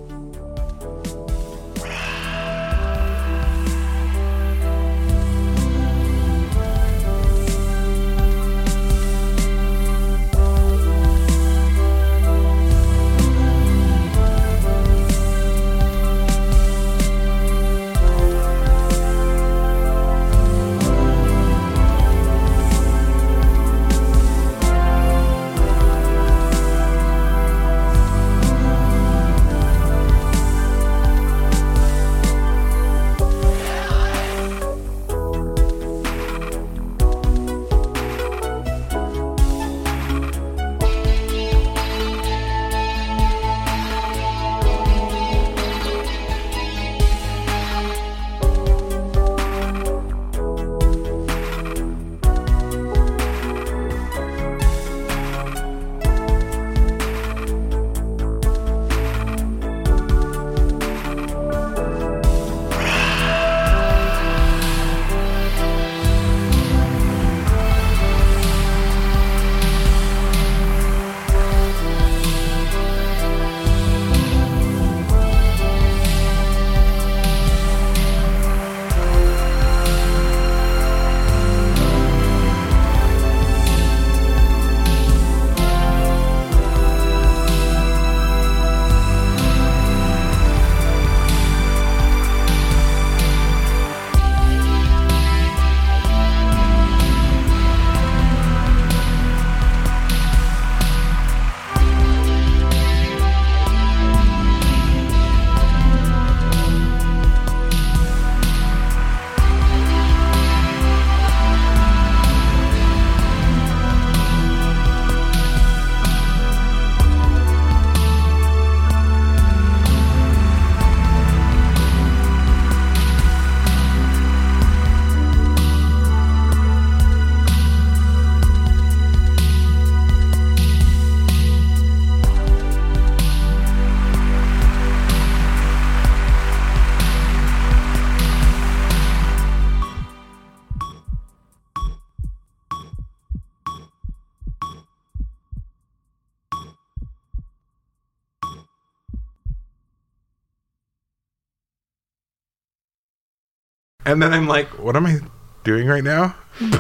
And then I'm like, what am I doing right now?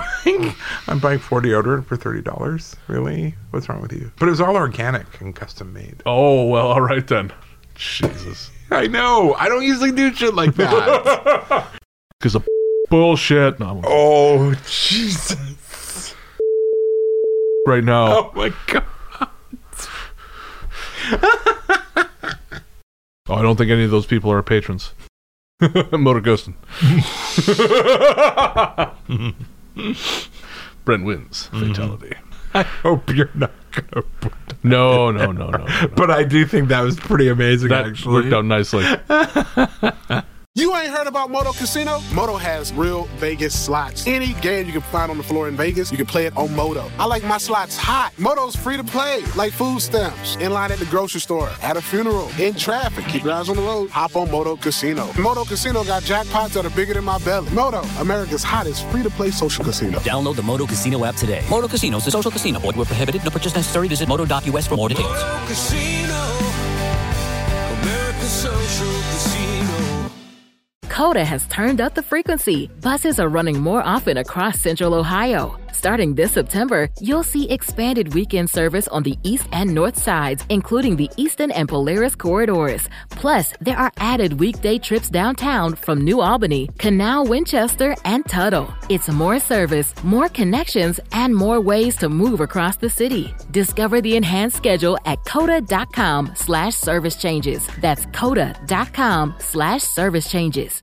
I'm buying forty deodorant for thirty dollars? Really? What's wrong with you? But it was all organic and custom made. Oh, well, all right then. Jesus. I know. I don't usually do shit like that. Because of bullshit. No, I'm Oh, Jesus. right now. Oh, my God. Oh, I don't think any of those people are patrons. Motor ghosting. Brent wins. Fatality. I hope you're not gonna put No, no, no, no, no. But I do think that was pretty amazing, That actually. worked out nicely. You ain't heard about Moto Casino? Moto has real Vegas slots. Any game you can find on the floor in Vegas, you can play it on Moto. I like my slots hot. Moto's free to play, like food stamps, in line at the grocery store, at a funeral, in traffic. Keep your eyes on the road. Hop on Moto Casino. Moto Casino got jackpots that are bigger than my belly. Moto, America's hottest free-to-play social casino. Download the Moto Casino app today. Moto Casino is a social casino. Void where prohibited. No purchase necessary. Visit moto dot U S for more details. Moto Casino, America's social casino. Coda has turned up the frequency. Buses are running more often across Central Ohio. Starting this September, you'll see expanded weekend service on the east and north sides, including the Eastern and Polaris corridors. Plus, there are added weekday trips downtown from New Albany, Canal, Winchester, and Tuttle. It's more service, more connections, and more ways to move across the city. Discover the enhanced schedule at coda.com slash service changes. That's coda.com slash service changes.